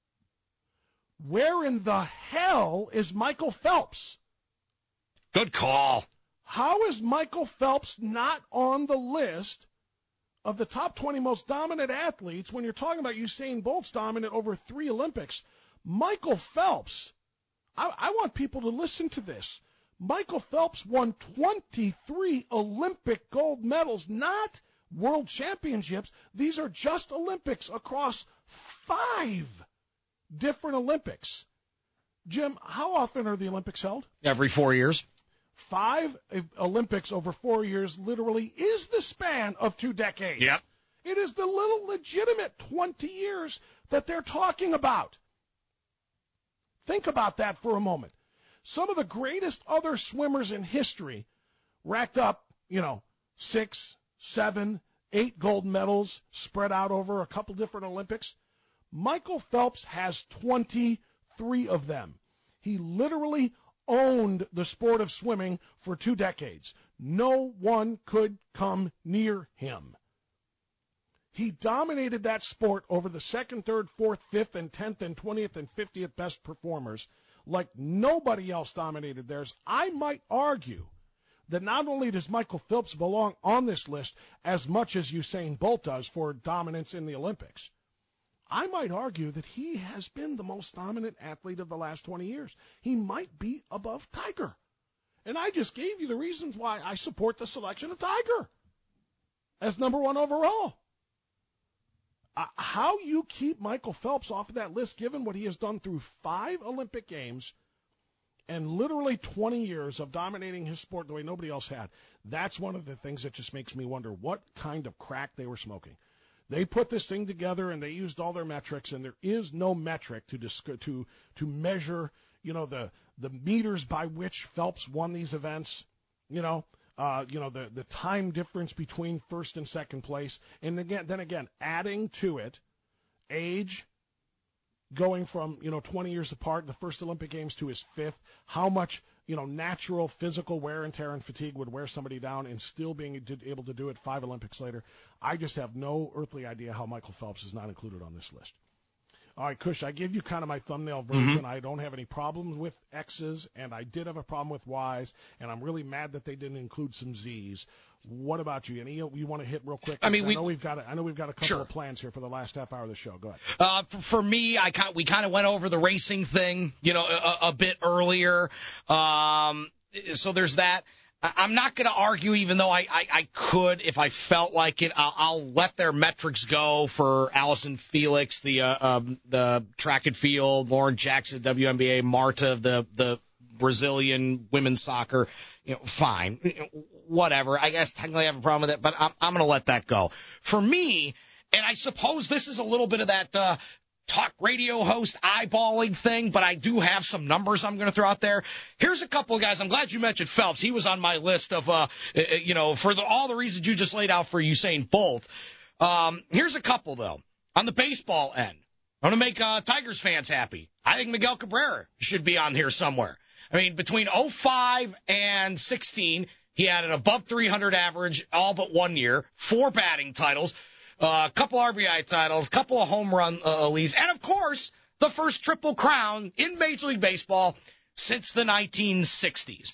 Speaker 9: where in the hell is Michael Phelps?
Speaker 10: Good call.
Speaker 9: How is Michael Phelps not on the list of the top twenty most dominant athletes when you're talking about Usain Bolt's dominant over three Olympics? Michael Phelps, I, I want people to listen to this. Michael Phelps won twenty-three Olympic gold medals, not world championships. These are just Olympics across five different Olympics. Jim, how often are the Olympics held?
Speaker 10: Every four years.
Speaker 9: Five Olympics over four years literally is the span of two decades.
Speaker 10: Yep.
Speaker 9: It is the little legitimate twenty years that they're talking about. Think about that for a moment. Some of the greatest other swimmers in history racked up, you know, six, seven, eight gold medals spread out over a couple different Olympics. Michael Phelps has twenty-three of them. He literally owned the sport of swimming for two decades. No one could come near him. He dominated that sport over the second, third, fourth, fifth, and tenth, and twentieth, and fiftieth best performers like nobody else dominated theirs. I might argue that not only does Michael Phelps belong on this list as much as Usain Bolt does for dominance in the Olympics, I might argue that he has been the most dominant athlete of the last twenty years. He might be above Tiger. And I just gave you the reasons why I support the selection of Tiger as number one overall. Uh, how you keep Michael Phelps off of that list, given what he has done through five Olympic Games and literally twenty years of dominating his sport the way nobody else had. That's one of the things that just makes me wonder what kind of crack they were smoking. They put this thing together and they used all their metrics, and there is no metric to dis- to to measure, you know, the the meters by which Phelps won these events, you know, uh, you know, the the time difference between first and second place, and again, then again, adding to it age, going from, you know, twenty years apart, the first Olympic Games to his fifth, how much, you know, natural physical wear and tear and fatigue would wear somebody down, and still being able to do it five Olympics later. I just have no earthly idea how Michael Phelps is not included on this list. All right, Kush, I give you kind of my thumbnail version. Mm-hmm. I don't have any problems with X's, and I did have a problem with Y's, and I'm really mad that they didn't include some Z's. What about you? Any you want to hit real quick?
Speaker 10: I mean, we,
Speaker 9: I know we've got a, I know we've got a couple
Speaker 10: sure.
Speaker 9: of plans here for the last half hour of the show. Go ahead.
Speaker 10: Uh, for, for me, I kind we kind of went over the racing thing, you know, a, a bit earlier. Um, so there's that. I'm not going to argue, even though I, I, I could if I felt like it. I'll, I'll let their metrics go for Allison Felix, the uh, um, the track and field, Lauren Jackson, W N B A, Marta, the the Brazilian women's soccer. You know, fine, whatever. I guess technically I have a problem with it, but I'm, I'm going to let that go. For me, and I suppose this is a little bit of that uh, talk radio host eyeballing thing, but I do have some numbers I'm going to throw out there. Here's a couple of guys. I'm glad you mentioned Phelps. He was on my list of, uh, you know, for the, all the reasons you just laid out for Usain Bolt. Um, here's a couple, though. On the baseball end, I want to make uh, Tigers fans happy. I think Miguel Cabrera should be on here somewhere. I mean, between oh five and sixteen, he had an above three hundred average all but one year, four batting titles, a uh, couple R B I titles, couple of home run uh, leads, and, of course, the first triple crown in Major League Baseball since the nineteen sixties.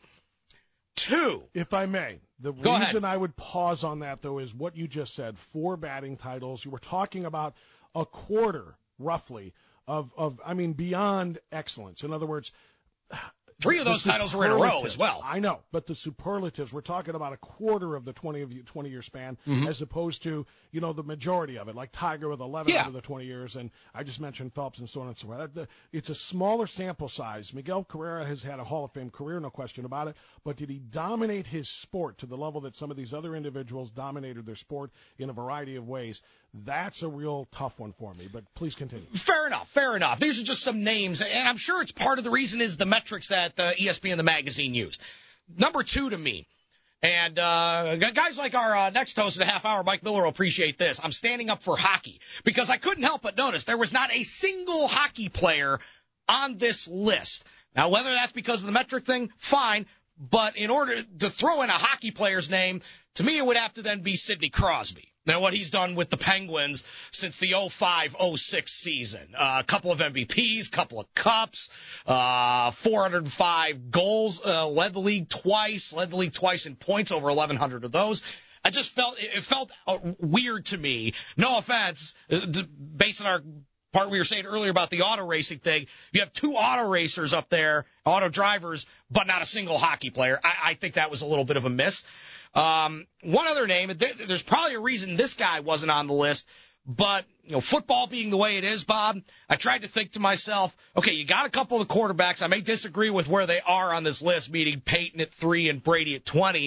Speaker 10: Two.
Speaker 9: If I may, the
Speaker 10: Go
Speaker 9: reason
Speaker 10: ahead.
Speaker 9: I would pause on that, though, is what you just said, four batting titles. You were talking about a quarter, roughly, of, of I mean, beyond excellence. In other words,
Speaker 10: Three of those titles were in a row as well.
Speaker 9: I know, but the superlatives, we're talking about a quarter of the twenty-year span
Speaker 10: mm-hmm.
Speaker 9: as opposed to, you know, the majority of it, like Tiger with eleven
Speaker 10: yeah.
Speaker 9: out of the twenty years, and I just mentioned Phelps and so on and so forth. It's a smaller sample size. Miguel Cabrera has had a Hall of Fame career, no question about it, but did he dominate his sport to the level that some of these other individuals dominated their sport in a variety of ways? That's a real tough one for me, but please continue.
Speaker 10: Fair enough, fair enough. These are just some names, and I'm sure it's part of the reason is the metrics that uh, E S P N, the magazine, used. Number two to me, and uh, guys like our uh, next host of the half hour, Mike Miller, will appreciate this. I'm standing up for hockey because I couldn't help but notice there was not a single hockey player on this list. Now, whether that's because of the metric thing, fine, but in order to throw in a hockey player's name, to me it would have to then be Sidney Crosby. Now, what he's done with the Penguins since the oh five oh six season. Uh, a couple of M V Ps, couple of cups, uh, four hundred five goals, uh, led the league twice, led the league twice in points, over eleven hundred of those. I just felt, it felt uh, weird to me. No offense, uh, based on our part we were saying earlier about the auto racing thing. You have two auto racers up there, auto drivers, but not a single hockey player. I, I think that was a little bit of a miss. Um, one other name, there's probably a reason this guy wasn't on the list, but, you know, football being the way it is, Bob, I tried to think to myself, okay, you got a couple of the quarterbacks. I may disagree with where they are on this list, meaning Peyton at three and Brady at twenty.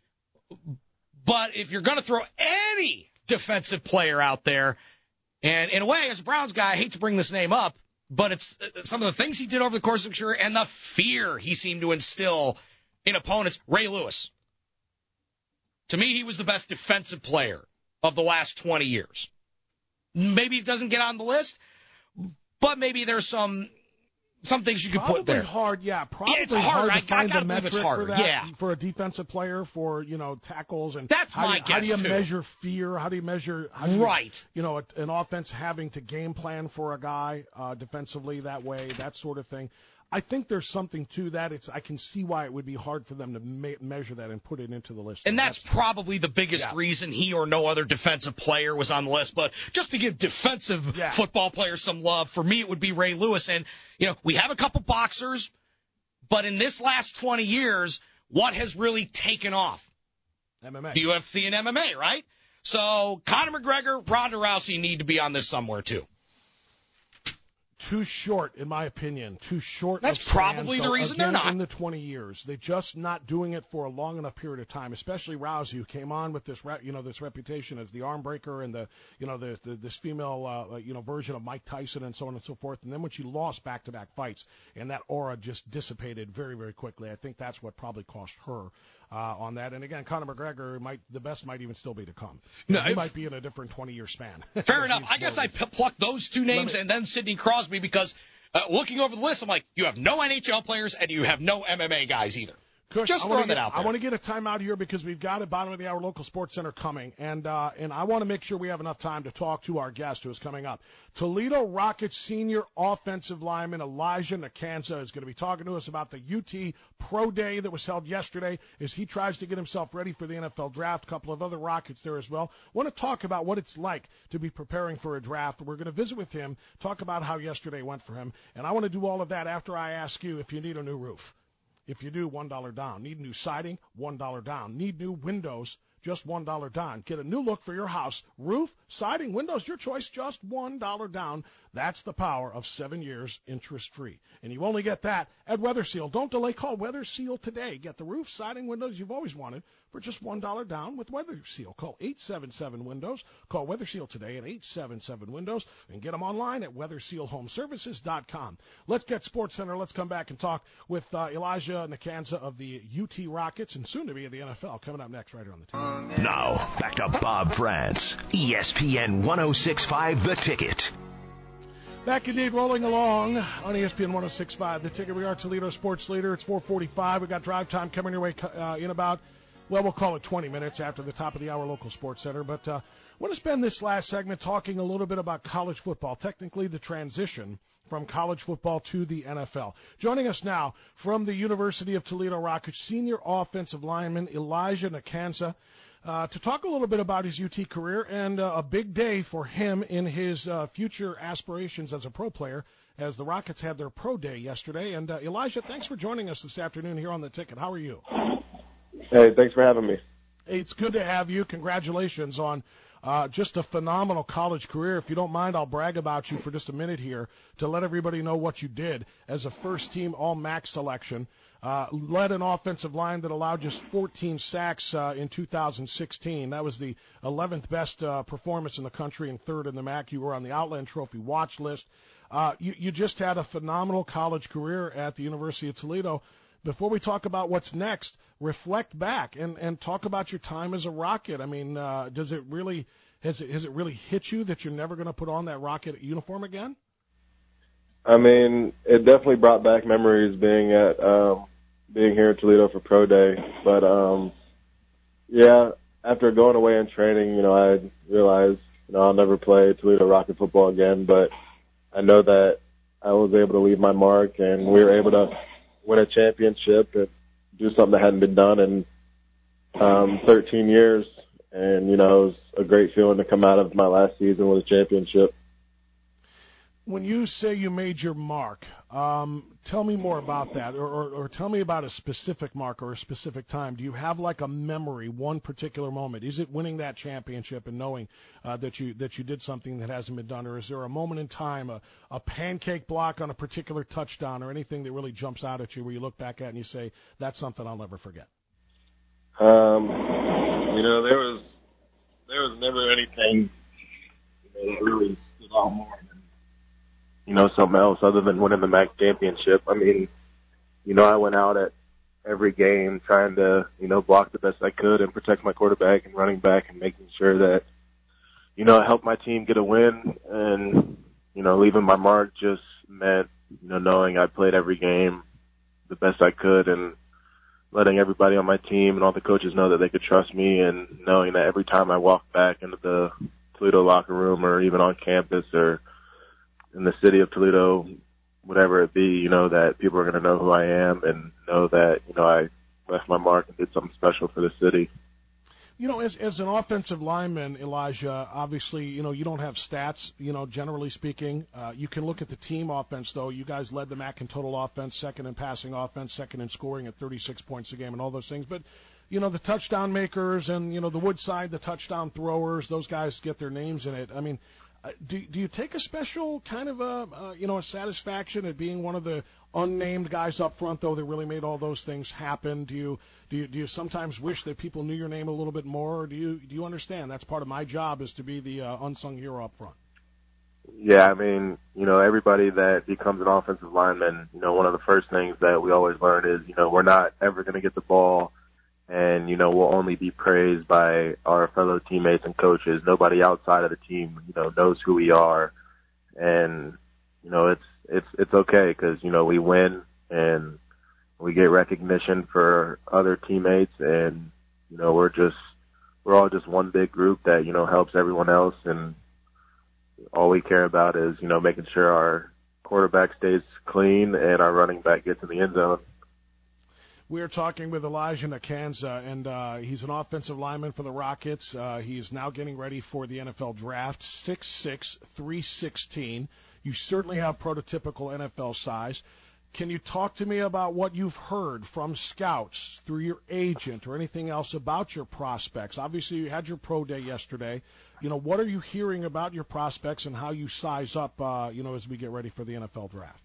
Speaker 10: But if you're going to throw any defensive player out there, and in a way, as a Browns guy, I hate to bring this name up, but it's some of the things he did over the course of his career and the fear he seemed to instill in opponents. Ray Lewis. To me, he was the best defensive player of the last twenty years. Maybe it doesn't get on the list, but maybe there's some some things you could
Speaker 9: probably
Speaker 10: put there.
Speaker 9: Hard, yeah, probably
Speaker 10: yeah, it's hard.
Speaker 9: hard to
Speaker 10: I,
Speaker 9: find
Speaker 10: I
Speaker 9: a metric
Speaker 10: it's hard.
Speaker 9: for that,
Speaker 10: yeah.
Speaker 9: for a defensive player, for, you know, tackles and
Speaker 10: that's
Speaker 9: how
Speaker 10: my
Speaker 9: do,
Speaker 10: guess
Speaker 9: how do you
Speaker 10: too.
Speaker 9: measure fear? How do you measure how do you,
Speaker 10: right?
Speaker 9: You know, a, an offense having to game plan for a guy uh, defensively that way, that sort of thing. I think there's something to that. It's I can see why it would be hard for them to me- measure that and put it into the list.
Speaker 10: And that's, that's probably the biggest
Speaker 9: yeah.
Speaker 10: reason he or no other defensive player was on the list. But just to give defensive
Speaker 9: yeah.
Speaker 10: football players some love, for me it would be Ray Lewis. And, you know, we have a couple boxers, but in this last twenty years, what has really taken off?
Speaker 9: M M A.
Speaker 10: The U F C and M M A, right? So Conor McGregor, Ronda Rousey need to be on this somewhere too.
Speaker 9: too short, in my opinion. Too short.
Speaker 10: That's
Speaker 9: of
Speaker 10: probably
Speaker 9: spans,
Speaker 10: the reason
Speaker 9: again,
Speaker 10: they're not.
Speaker 9: In the twenty years, they're just not doing it for a long enough period of time. Especially Rousey, who came on with this, you know, this reputation as the arm breaker and the, you know, the, the this female, uh, you know, version of Mike Tyson and so on and so forth. And then when she lost back-to-back fights, and that aura just dissipated very, very quickly. I think that's what probably cost her. Uh, on that, and again, Conor McGregor might the best might even still be to come. You
Speaker 10: no,
Speaker 9: know, he
Speaker 10: if,
Speaker 9: might be in a different twenty-year span.
Speaker 10: Fair enough. I guess I p- plucked those two names me, and then Sidney Crosby because uh, looking over the list, I'm like, you have no N H L players and you have no M M A guys either.
Speaker 9: Kush,
Speaker 10: Just throwing it out there.
Speaker 9: I want to get a timeout here because we've got a bottom of the hour local sports center coming, and uh, and I want to make sure we have enough time to talk to our guest who is coming up. Toledo Rockets senior offensive lineman Elijah Nakanza is going to be talking to us about the U T Pro Day that was held yesterday as he tries to get himself ready for the N F L draft. A couple of other Rockets there as well. I want to talk about what it's like to be preparing for a draft. We're going to visit with him, talk about how yesterday went for him, and I want to do all of that after I ask you if you need a new roof. If you do, one dollar down. Need new siding? one dollar down. Need new windows? Just one dollar down. Get a new look for your house. Roof, siding, windows, your choice, just one dollar down. That's the power of seven years interest-free. And you only get that at Weather Seal. Don't delay. Call Weather Seal today. Get the roof, siding, windows you've always wanted for just one dollar down with Weather Seal. Call eight seven seven Windows. Call Weather Seal today at eight seven seven Windows and get them online at weather seal home services dot com. Let's get Sports Center. Let's come back and talk with uh, Elijah Nakanza of the U T Rockets and soon to be of the N F L coming up next right here on the team.
Speaker 8: Now, back to Bob France, E S P N ten sixty-five The Ticket.
Speaker 9: Back indeed, rolling along on E S P N ten sixty-five. The Ticket. We are Toledo Sports Leader. It's four forty-five. We got drive time coming your way uh, in about, well, we'll call it twenty minutes after the top of the hour local sports center. But I uh, want to spend this last segment talking a little bit about college football, technically the transition from college football to the N F L. Joining us now from the University of Toledo Rockets, senior offensive lineman Elijah Nakanza. Uh, to talk a little bit about his U T career and uh, a big day for him in his uh, future aspirations as a pro player as the Rockets had their pro day yesterday. And uh, Elijah, thanks for joining us this afternoon here on The Ticket. How are you?
Speaker 12: Hey, thanks for having me.
Speaker 9: It's good to have you. Congratulations on uh, just a phenomenal college career. If you don't mind, I'll brag about you for just a minute here to let everybody know what you did as a first-team All-M A C selection. Uh, led an offensive line that allowed just fourteen sacks uh, in two thousand sixteen. That was the eleventh best uh, performance in the country and third in the M A C. You were on the Outland Trophy watch list. Uh, you, you just had a phenomenal college career at the University of Toledo. Before we talk about what's next, reflect back and, and talk about your time as a Rocket. I mean, uh, does it really has it has it really hit you that you're never going to put on that Rocket uniform again?
Speaker 12: I mean, it definitely brought back memories being at um, being here in Toledo for Pro Day. But um, yeah, after going away and training, you know, I realized you know I'll never play Toledo Rocket football again. But I know that I was able to leave my mark, and we were able to win a championship and do something that hadn't been done in um, thirteen years. And you know, it was a great feeling to come out of my last season with a championship.
Speaker 9: When you say you made your mark, um, tell me more about that, or, or, or tell me about a specific mark or a specific time. Do you have like a memory, one particular moment? Is it winning that championship and knowing uh, that you that you did something that hasn't been done, or is there a moment in time, a, a pancake block on a particular touchdown, or anything that really jumps out at you where you look back at and you say, that's something I'll never forget?
Speaker 12: Um, you know, there was there was never anything you know, that really stood out more than you know, something else other than winning the M A C championship. I mean, you know, I went out at every game trying to, you know, block the best I could and protect my quarterback and running back and making sure that, you know, I helped my team get a win. And, you know, leaving my mark just meant, you know, knowing I played every game the best I could and letting everybody on my team and all the coaches know that they could trust me, and knowing that every time I walked back into the Toledo locker room or even on campus or in the city of Toledo, whatever it be, you know, that people are going to know who I am and know that, you know, I left my mark and did something special for the city.
Speaker 9: You know, as as an offensive lineman, Elijah, obviously, you know, you don't have stats, you know, generally speaking. Uh, you can look at the team offense, though. You guys led the M A C in total offense, second in passing offense, second in scoring at thirty-six points a game and all those things. But, you know, the touchdown makers and, you know, the Woodside, the touchdown throwers, those guys get their names in it. I mean, Uh, do do you take a special kind of a uh, you know a satisfaction at being one of the unnamed guys up front, though, that really made all those things happen? Do you do you do you sometimes wish that people knew your name a little bit more? Or do you do you understand that's part of my job is to be the uh, unsung hero up front?
Speaker 12: Yeah, I mean, you know, everybody that becomes an offensive lineman, you know, one of the first things that we always learn is, you know, we're not ever going to get the ball, and, you know, we'll only be praised by our fellow teammates and coaches. Nobody outside of the team, you know, knows who we are. And, you know, it's, it's, it's okay because, you know, we win and we get recognition for other teammates, and, you know, we're just, we're all just one big group that, you know, helps everyone else, and all we care about is, you know, making sure our quarterback stays clean and our running back gets in the end zone.
Speaker 9: We're talking with Elijah Nakanza, and uh, he's an offensive lineman for the Rockets. Uh, he is now getting ready for the N F L draft, six six, three sixteen. You certainly have prototypical N F L size. Can you talk to me about what you've heard from scouts through your agent or anything else about your prospects? Obviously, you had your pro day yesterday. You know, what are you hearing about your prospects and how you size up, uh, you know, as we get ready for the N F L draft?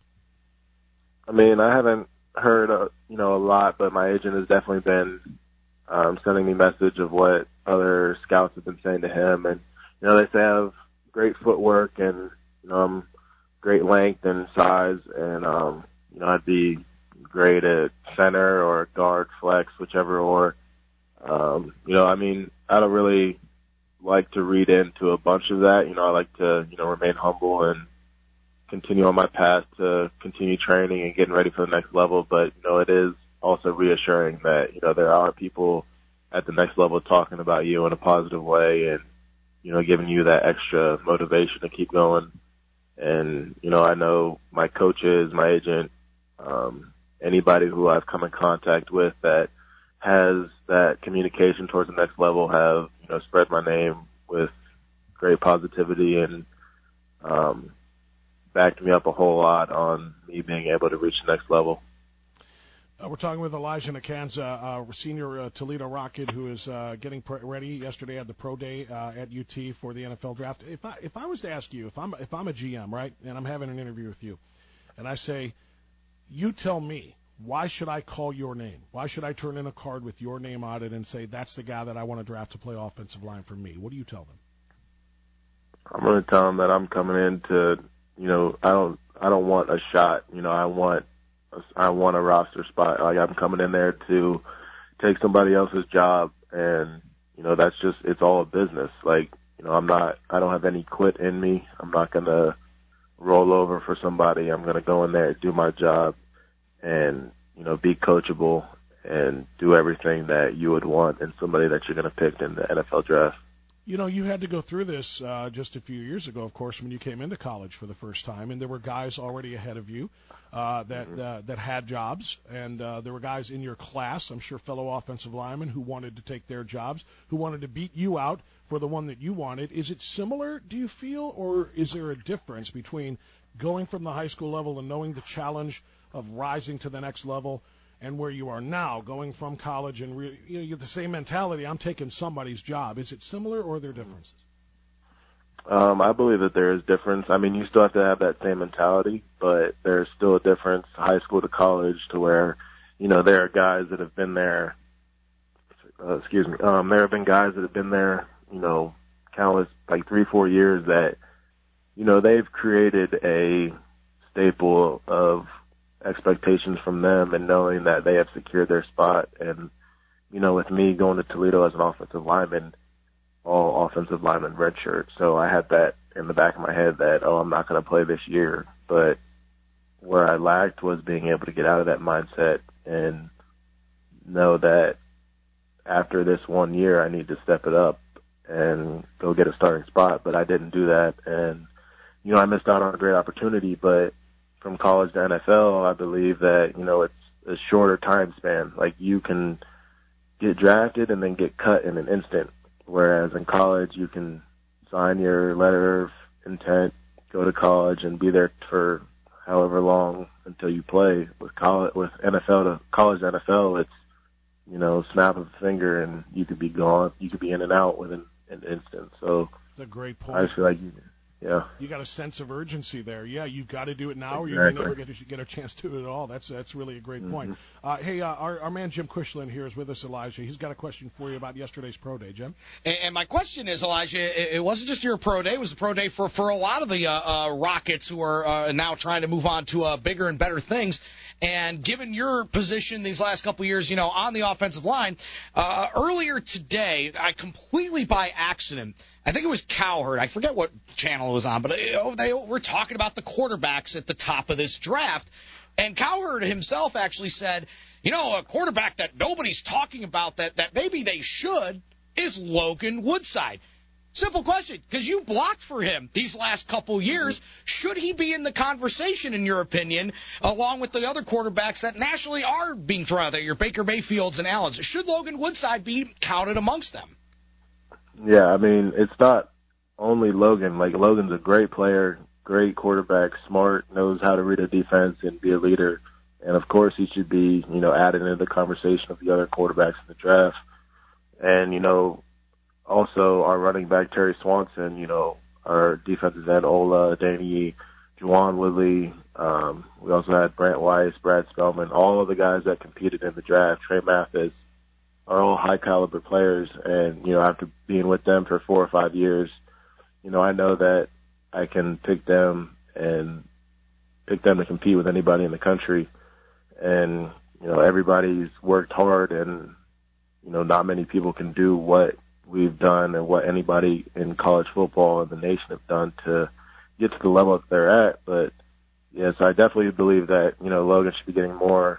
Speaker 12: I mean, I haven't heard, uh, you know, a lot, but my agent has definitely been um, sending me message of what other scouts have been saying to him. And, you know, they say I have great footwork and, you know, I'm great length and size, and, um, you know, I'd be great at center or guard, flex, whichever, or, um, you know, I mean, I don't really like to read into a bunch of that. You know, I like to, you know, remain humble and continue on my path to continue training and getting ready for the next level. But, you know, it is also reassuring that, you know, there are people at the next level talking about you in a positive way and, you know, giving you that extra motivation to keep going. And, you know, I know my coaches, my agent, um, anybody who I've come in contact with that has that communication towards the next level have, you know, spread my name with great positivity and, um, backed me up a whole lot on me being able to reach the next level.
Speaker 9: Uh, we're talking with Elijah Nakanza, uh, senior uh, Toledo Rocket, who is uh, getting pr- ready. Yesterday at the pro day uh, at U T for the N F L draft. If I if I was to ask you, if I'm if I'm a G M, right, and I'm having an interview with you, and I say, you tell me, why should I call your name? Why should I turn in a card with your name on it and say that's the guy that I want to draft to play offensive line for me? What do you tell them?
Speaker 12: I'm going to tell them that I'm coming in to, you know, I don't I don't want a shot. You know, I want I want a roster spot. Like, I'm coming in there to take somebody else's job, and, you know, that's just, it's all a business. Like, you know, I'm not, I don't have any quit in me. I'm not going to roll over for somebody. I'm going to go in there, do my job, and, you know, be coachable and do everything that you would want in somebody that you're going to pick in the N F L draft.
Speaker 9: You know, you had to go through this uh, just a few years ago, of course, when you came into college for the first time, and there were guys already ahead of you uh, that mm-hmm. uh, that had jobs, and uh, there were guys in your class, I'm sure fellow offensive linemen, who wanted to take their jobs, who wanted to beat you out for the one that you wanted. Is it similar, do you feel, or is there a difference between going from the high school level and knowing the challenge of rising to the next level and where you are now, going from college and re- you know, you have the same mentality, I'm taking somebody's job? Is it similar, or are there differences?
Speaker 12: Um, I believe that there is difference. I mean, you still have to have that same mentality, but there's still a difference, high school to college, to where, you know, there are guys that have been there, uh, excuse me, um, there have been guys that have been there, you know, countless, like three, four years that, you know, they've created a staple of expectations from them and knowing that they have secured their spot. And, you know, with me going to Toledo as an offensive lineman, all offensive lineman redshirt. So I had that in the back of my head that, oh, I'm not going to play this year. But where I lacked was being able to get out of that mindset and know that after this one year, I need to step it up and go get a starting spot. But I didn't do that. And, you know, I missed out on a great opportunity, but from college to N F L, I believe that, you know, it's a shorter time span. Like, you can get drafted and then get cut in an instant, whereas in college you can sign your letter of intent, go to college, and be there for however long until you play. With college, with N F L to college to N F L, it's, you know, snap of a finger and you could be gone. You could be in and out within an instant. So
Speaker 9: that's a great point.
Speaker 12: I just feel like you, Yeah.
Speaker 9: You got a sense of urgency there. Yeah, you've got to do it now,
Speaker 12: Exactly.
Speaker 9: or you may never get to get a chance to do it at all. That's that's really a great
Speaker 12: Mm-hmm.
Speaker 9: point. Uh, hey, uh, our our man Jim Cushland here is with us, Elijah. He's got a question for you about yesterday's pro day, Jim.
Speaker 10: And, and my question is, Elijah, it, it wasn't just your pro day; it was the pro day for for a lot of the uh, uh, Rockets who are uh, now trying to move on to uh, bigger and better things. And given your position these last couple of years, you know, on the offensive line, uh, earlier today, I completely by accident, I think it was Cowherd, I forget what channel it was on, but uh, they were talking about the quarterbacks at the top of this draft. And Cowherd himself actually said, you know, a quarterback that nobody's talking about that, that maybe they should is Logan Woodside. Simple question, because you blocked for him these last couple years. Should he be in the conversation, in your opinion, along with the other quarterbacks that nationally are being thrown out there, your Baker Mayfields and Allens? Should Logan Woodside be counted amongst them?
Speaker 12: Yeah, I mean, it's not only Logan. Like, Logan's a great player, great quarterback, smart, knows how to read a defense and be a leader. And, of course, he should be, you know, added into the conversation of the other quarterbacks in the draft. And, you know, also, our running back, Terry Swanson, you know, our defensive end, Ola, Danny, Juwan Woodley. Um, we also had Brant Weiss, Brad Spellman, all of the guys that competed in the draft, Trey Mathis, are all high-caliber players. And, you know, after being with them for four or five years, you know, I know that I can pick them and pick them to compete with anybody in the country. And, you know, everybody's worked hard, and, you know, not many people can do what we've done and what anybody in college football in the nation have done to get to the level that they're at. But yes, I definitely believe that, you know, Logan should be getting more,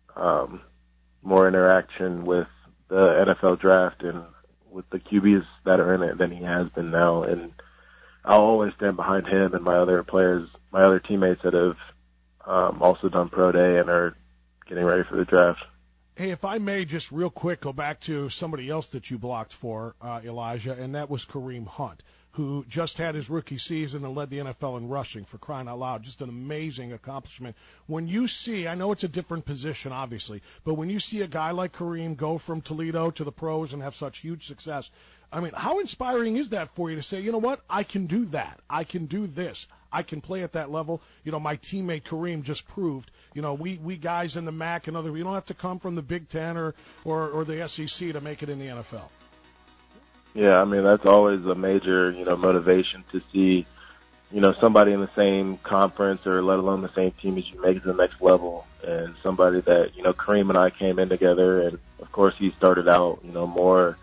Speaker 12: um, more interaction with the N F L draft and with the Q Bs that are in it than he has been now. And I'll always stand behind him and my other players, my other teammates that have, um, also done pro day and are getting ready for the draft.
Speaker 9: Hey, if I may just real quick go back to somebody else that you blocked for, uh, Elijah, and that was Kareem Hunt, who just had his rookie season and led the N F L in rushing, for crying out loud. Just an amazing accomplishment. When you see, I know it's a different position, obviously, but when you see a guy like Kareem go from Toledo to the pros and have such huge success, I mean, how inspiring is that for you to say, you know what, I can do that. I can do this. I can play at that level. You know, my teammate Kareem just proved, you know, we, we guys in the M A C and other, we don't have to come from the Big Ten or, or, or the S E C to make it in the N F L.
Speaker 12: Yeah, I mean, that's always a major, you know, motivation to see, you know, somebody in the same conference or let alone the same team as you make it to the next level. And somebody that, you know, Kareem and I came in together, and of course he started out, you know, more,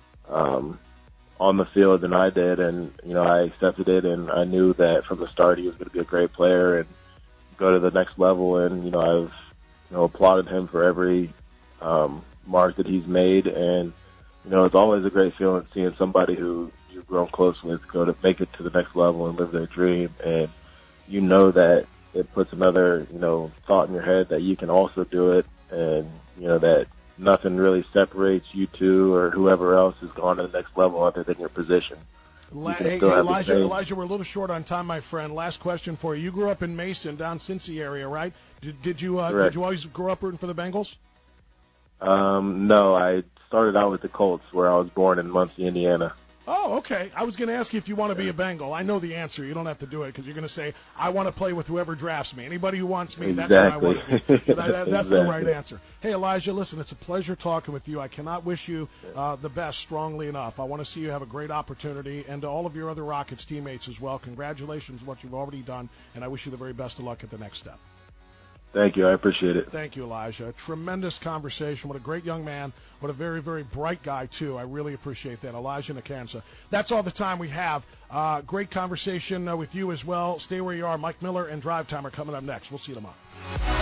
Speaker 12: um, on the field than I did, and, you know, I accepted it, and I knew that from the start he was going to be a great player and go to the next level, and, you know, I've, you know, applauded him for every um, mark that he's made, and, you know, it's always a great feeling seeing somebody who you've grown close with go to make it to the next level and live their dream, and you know that it puts another, you know, thought in your head that you can also do it, and, you know, that nothing really separates you two or whoever else has gone to the next level other than your position.
Speaker 9: La- hey, hey, Elijah, Elijah, we're a little short on time, my friend. Last question for you. You grew up in Mason, down Cincy area, right? Did, did you uh, did you always grow up rooting for the Bengals?
Speaker 12: Um, no, I started out with the Colts, where I was born in Muncie, Indiana.
Speaker 9: Oh, okay. I was going to ask you if you want to be a Bengal. I know the answer. You don't have to do it because you're going to say, I want to play with whoever drafts me. Anybody who wants me,
Speaker 12: exactly.
Speaker 9: that's who I want to be. That, that, that's
Speaker 12: exactly.
Speaker 9: the right answer. Hey, Elijah, listen, it's a pleasure talking with you. I cannot wish you uh, the best strongly enough. I want to see you have a great opportunity, and to all of your other Rockets teammates as well. Congratulations on what you've already done, and I wish you the very best of luck at the next step.
Speaker 12: Thank you. I appreciate it.
Speaker 9: Thank you, Elijah. Tremendous conversation. What a great young man. What a very, very bright guy, too. I really appreciate that. Elijah Nakansa. That's all the time we have. Uh, great conversation uh, with you as well. Stay where you are. Mike Miller and Drive Time are coming up next. We'll see you tomorrow.